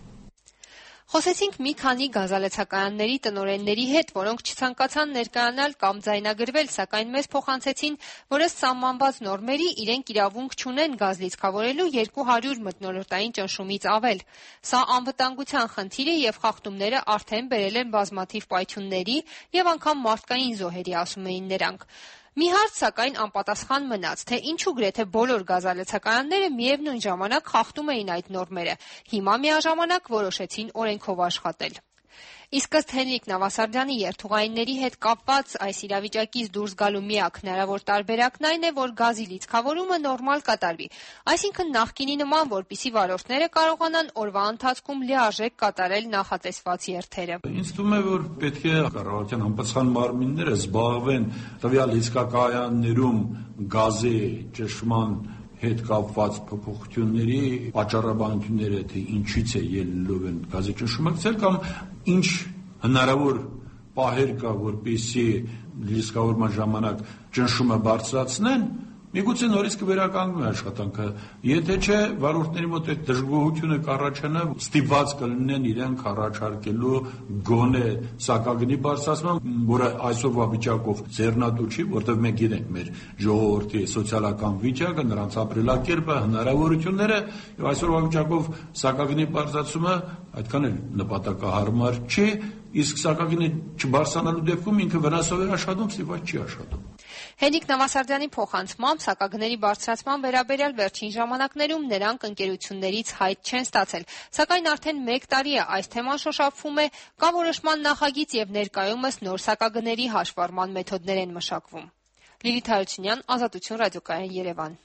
Խոսեցինք մի քանի գազալցակայանների տնօրենների հետ, որոնք չցանկացան ներկայանալ կամ ձայնագրվել, սակայն մեզ փոխանցեցին, որ ըստ սահմանված նորմերի իրենք իրավունք չունեն գազ լիցքավորելու 200 մթնոլորտային ճնշումից ավել։ Սա անվտանգության խնդիր է եւ խախտումները արդեն բերել են բազմաթիվ պայթյունների եւ անգամ մարդկային զոհերի, ասում էին նրանք։ Մի հարց, սակայն անպատասխան մնաց, թե ինչու գրեթե բոլոր գազալցակայանները միևնույն ժամանակ խախտում էին այդ նորմերը։ Հիմա միաժամանակ որոշեցին օրենքով աշխատել։ Իսկ ըստ Հենրիկ Նավասարդյանի երթուղայինների հետ կապված այս իրավիճակից դուրս գալու միակ հնարավոր տարբերակն այն է, որ գազի լիցքավորումը նորմալ կատարվի, այսինքն նախկինի նման, որպեսզի վարորդները կարողանան օրվա ընթացքում լիարժեք կատարել նախատեսված երթերը։ Ինձ թվում է, որ պետք է կառավարության համապատասխան մարմինները զբաղվեն տվյալ լիցքակայաններում գազի ճնշման հետ կապված փոփոխությունների պատճառաբանությունները, թե ինչից է ելնելով են գազի ճնշումը գցել կամ ինչ հնարավոր պահեր կա, որպեսզի լիցքավորման ժամանակ ճնշումը բարձրացնեն, միգուցե նորից կվերականգնվի աշխատանքը, եթե չէ վարորդների մոտ այդ դժգոհությունը կառաջանա, ստիպված կլինեն իրենք առաջարկելու գոնե սակագնի բարձրացման, որը այսօրվա վիճակով ձեռնատու չի, որտեղ մենք գիտենք մեր ժողովրդի սոցիալական վիճակը, նրանց ապրելակերպը, հնարավորությունները, եւ այսօրվա վիճակով սակագնի բարձրացումը այդքան էլ նպատակահարմար չի, իսկ սակագինը չբարձրանալու դեպքում ինքը վնասով է աշխատում, ստիպված չի աշխատում։ Հենիկ Նավասարդյանի փոխանցմամբ սակագների բարձրացման վերաբերյալ վերջին ժամանակներում նրանք ընկերություններից հայտ չեն ստացել, սակայն արդեն 1 տարի է այս թեման շոշափվում է, կա որոշման նախագիծ եւ ներկայումս նոր սակագների հաշվառման մեթոդներ են մշակվում։ Լիլիթ Հարությունյան, Ազատություն, ռադիոկայան, Երևան։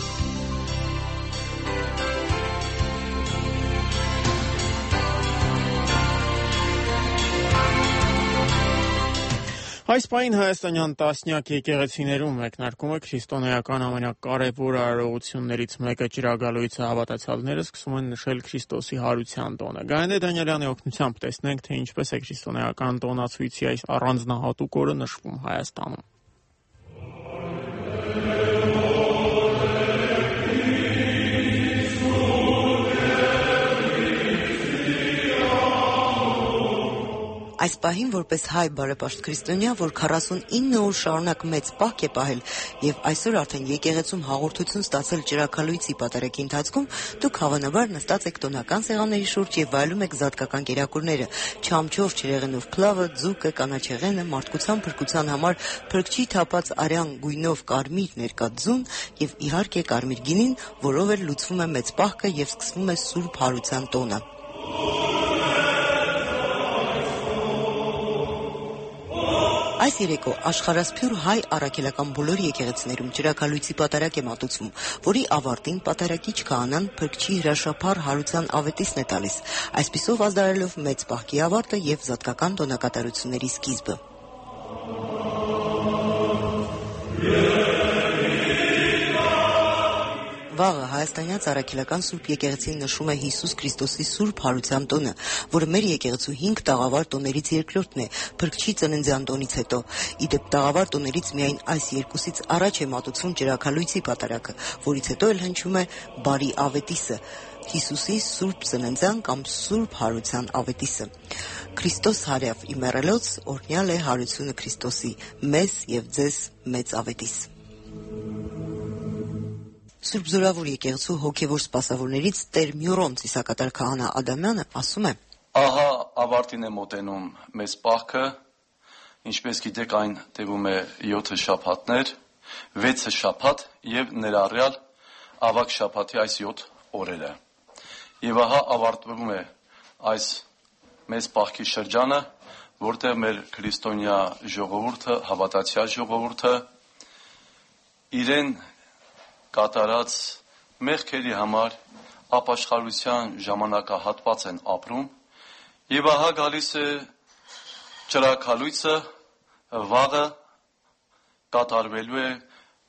Այս պահին հայաստանյան տասնյակ եկեղեցիներում մեկնարկում է քրիստոնեական ամենակարևոր արարողություններից մեկը ճրագալույցը հավատացյալները սկսում են նշել Քրիստոսի հարության տոնը։ Գայանե Դանիելյանի օգնությամբ տեսնենք, թե ինչպես է քրիստոնեական տոնացույցի այս առանձնահատուկ օրը նշվում Հայաստանում։ Այս պահին որպես հայ բարեպաշտ քրիստոնյա, որ 49 օր շարունակ մեծ պահք է պահել եւ այսօր արդեն եկեղեցում հաղորդություն ստացել ճրագալույցի պատարագի ընթացքում, դուք հավանաբար նստած եք տոնական սեղանների շուրջ եւ վայելում եք զատկական կերակուրները, չամչով, չրեղենով փլավը, ձուկը, կանաչեղենը, մարդկության փրկության համար փրկչի թափած արյան գույնով կարմիր ներկա ձուն եւ իհարկե կարմիր գինին, որով էլ լուծվում է մեծ պահքը եւ սկսվում է Սուրբ Հարության տոնը։ Այս երեկո աշխարհասփյուր հայ առաքելական բոլոր եկեղեցիներում ճրագալույցի պատարագ է մատուցվում, որի ավարտին պատարագիչ քահանան փրկչի հրաշափառ հարության ավետիսն է տալիս, այսպիսով ազդարելով մեծ պահքի ավարտը եւ զատկական տոնակատարությունների սկիզբը։ Վաղը հայաստանյաց առաքելական Սուրբ եկեղեցին նշում է Հիսուս Քրիստոսի Սուրբ Հարության տոնը, որը մեր եկեղեցու 5 տաղավար տոներից երկրորդն է, փրկչի ծննդյան տոնից հետո։ Իդեպ տաղավար տոներից միայն այս երկուսից առաջ է մատուցվում ճրագալույցի պատարագը, որից հետո էլ հնչում է Բարի ավետիսը, Հիսուսի Սուրբ ծննդյան կամ Սուրբ Հարության ավետիսը։ Քրիստոս հարյավ իմերելոց, օրհնյալ է հարությունը Քրիստոսի, մեզ եւ ձեզ մեծ ավետիս։ Սուրբ Զորավոր եկեղեցու հոգևոր սպասավորներից Տեր Մյուրոն ծիսակատար քահանա Ադամյանը ասում է. Ահա ավարտին է մոտենում մեծ պահքը, ինչպես գիտեք այն տևում է 7 շաբաթներ, 6 շաբաթ եւ ներառյալ ավագ շաբաթի այս 7 օրերը։ Եվ ահա ավարտվում է այս մեծ պահքի շրջանը, որտեղ մեր քրիստոնյա ժողովուրդը, հավատացյալ ժողովուրդը իրեն կատարած մեղքերի համար ապաշխարության ժամանակահատված են ապրում եւ ահա գալիս է ճրագալույցը, վաղը կատարվելու է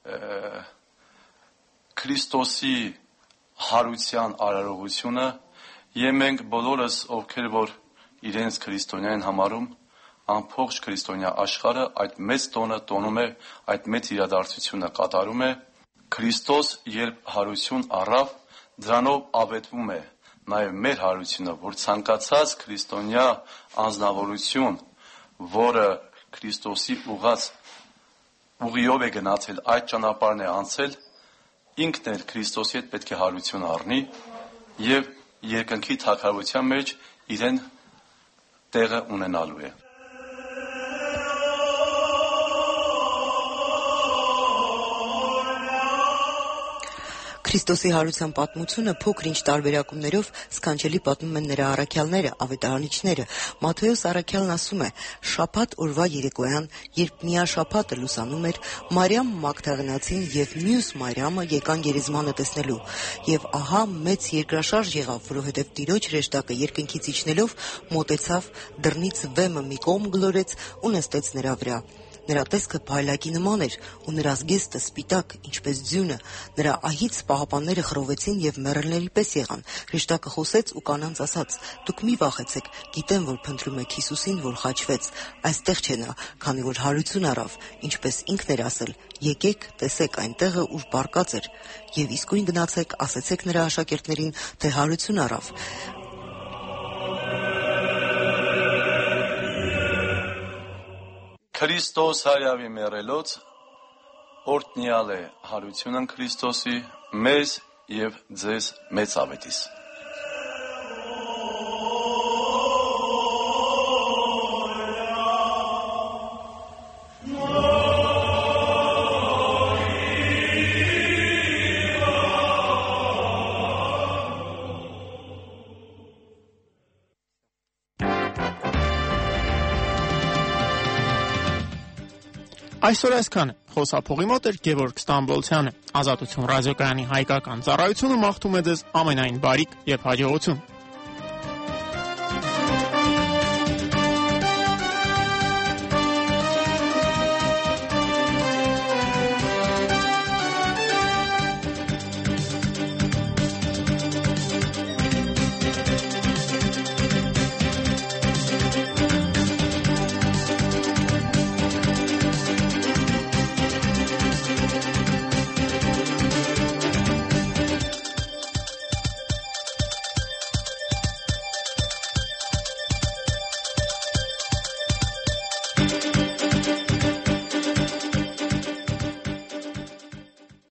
Քրիստոսի հարության արարողությունը եւ մենք բոլորս, ովքեր որ իրենց քրիստոնյա են համարում, ամբողջ քրիստոնյա աշխարհը այդ մեծ տոնը տոնում է, այդ մեծ իրադարձությունը կատարում է։ Քրիստոս երբ հարություն առավ, դրանով ավետվում է նաև մեր հարությունը, որ ցանկացած քրիստոնյա անձնավորություն, որը Քրիստոսի ուղած ուղիով է գնացել, այդ ճանապարհն է անցել, ինքն էլ Քրիստոսի հետ պետք է հարություն առնի եւ երկնքի թագավորության մեջ իրեն տեղը ունենալու է։ Քրիստոսի հարության պատմությունը փոքր-ինչ տարբերակումներով սքանչելի պատմում են նրա առաքյալները, ավետարանիչները։ Մատթեոս առաքյալն ասում է. «Շաբաթ օրվա երեկոյան, երբ միաշաբաթը լուսանում էր, Մարիամ Մագդաղենացին եւ մյուս Մարիամը եկան գերեզմանը տեսնելու։ Եվ ահա մեծ երկրաշարժ եղավ, որովհետեւ Տիրոջ հրեշտակը երկնքից իջնելով մոտեցավ, դռնից վեմը մի կողմ գլորեց ու նստեց նրա վրա։ Նրա տեսքը փայլակի նման էր, ու նրա զգեստը սպիտակ, ինչպես ձյունը։ Նրա ահից պահապանները խռովեցին եւ մեռելների պես եղան։ Հրեշտակը խոսեց ու կանանց ասաց. «Դուք մի վախեցեք, գիտեմ, որ փնտրում եք Հիսուսին, որ խաչվեց։ Այստեղ չէ նա, քանի որ հարություն առավ, ինչպես ինքն էր ասել. եկեք, տեսեք այն տեղը, ուր պառկած էր։ Եվ իսկույն գնացեք, ասեցեք նրա աշակերտներին, թե հարություն առավ»։ Քրիստոս հարյավի մեռելոց, օրհնյալ է հարությունն Քրիստոսի, մեզ եւ ձեզ մեծ ավետիս։ Այսօր այսքանը։ Խոսափողի մոտ էր Գևորգ Ստամբոլցյանը։ Ազատություն ռադիոկայանի հայկական ծառայությունը մաղթում է ձեզ ամենայն բարիք եւ հաջողություն։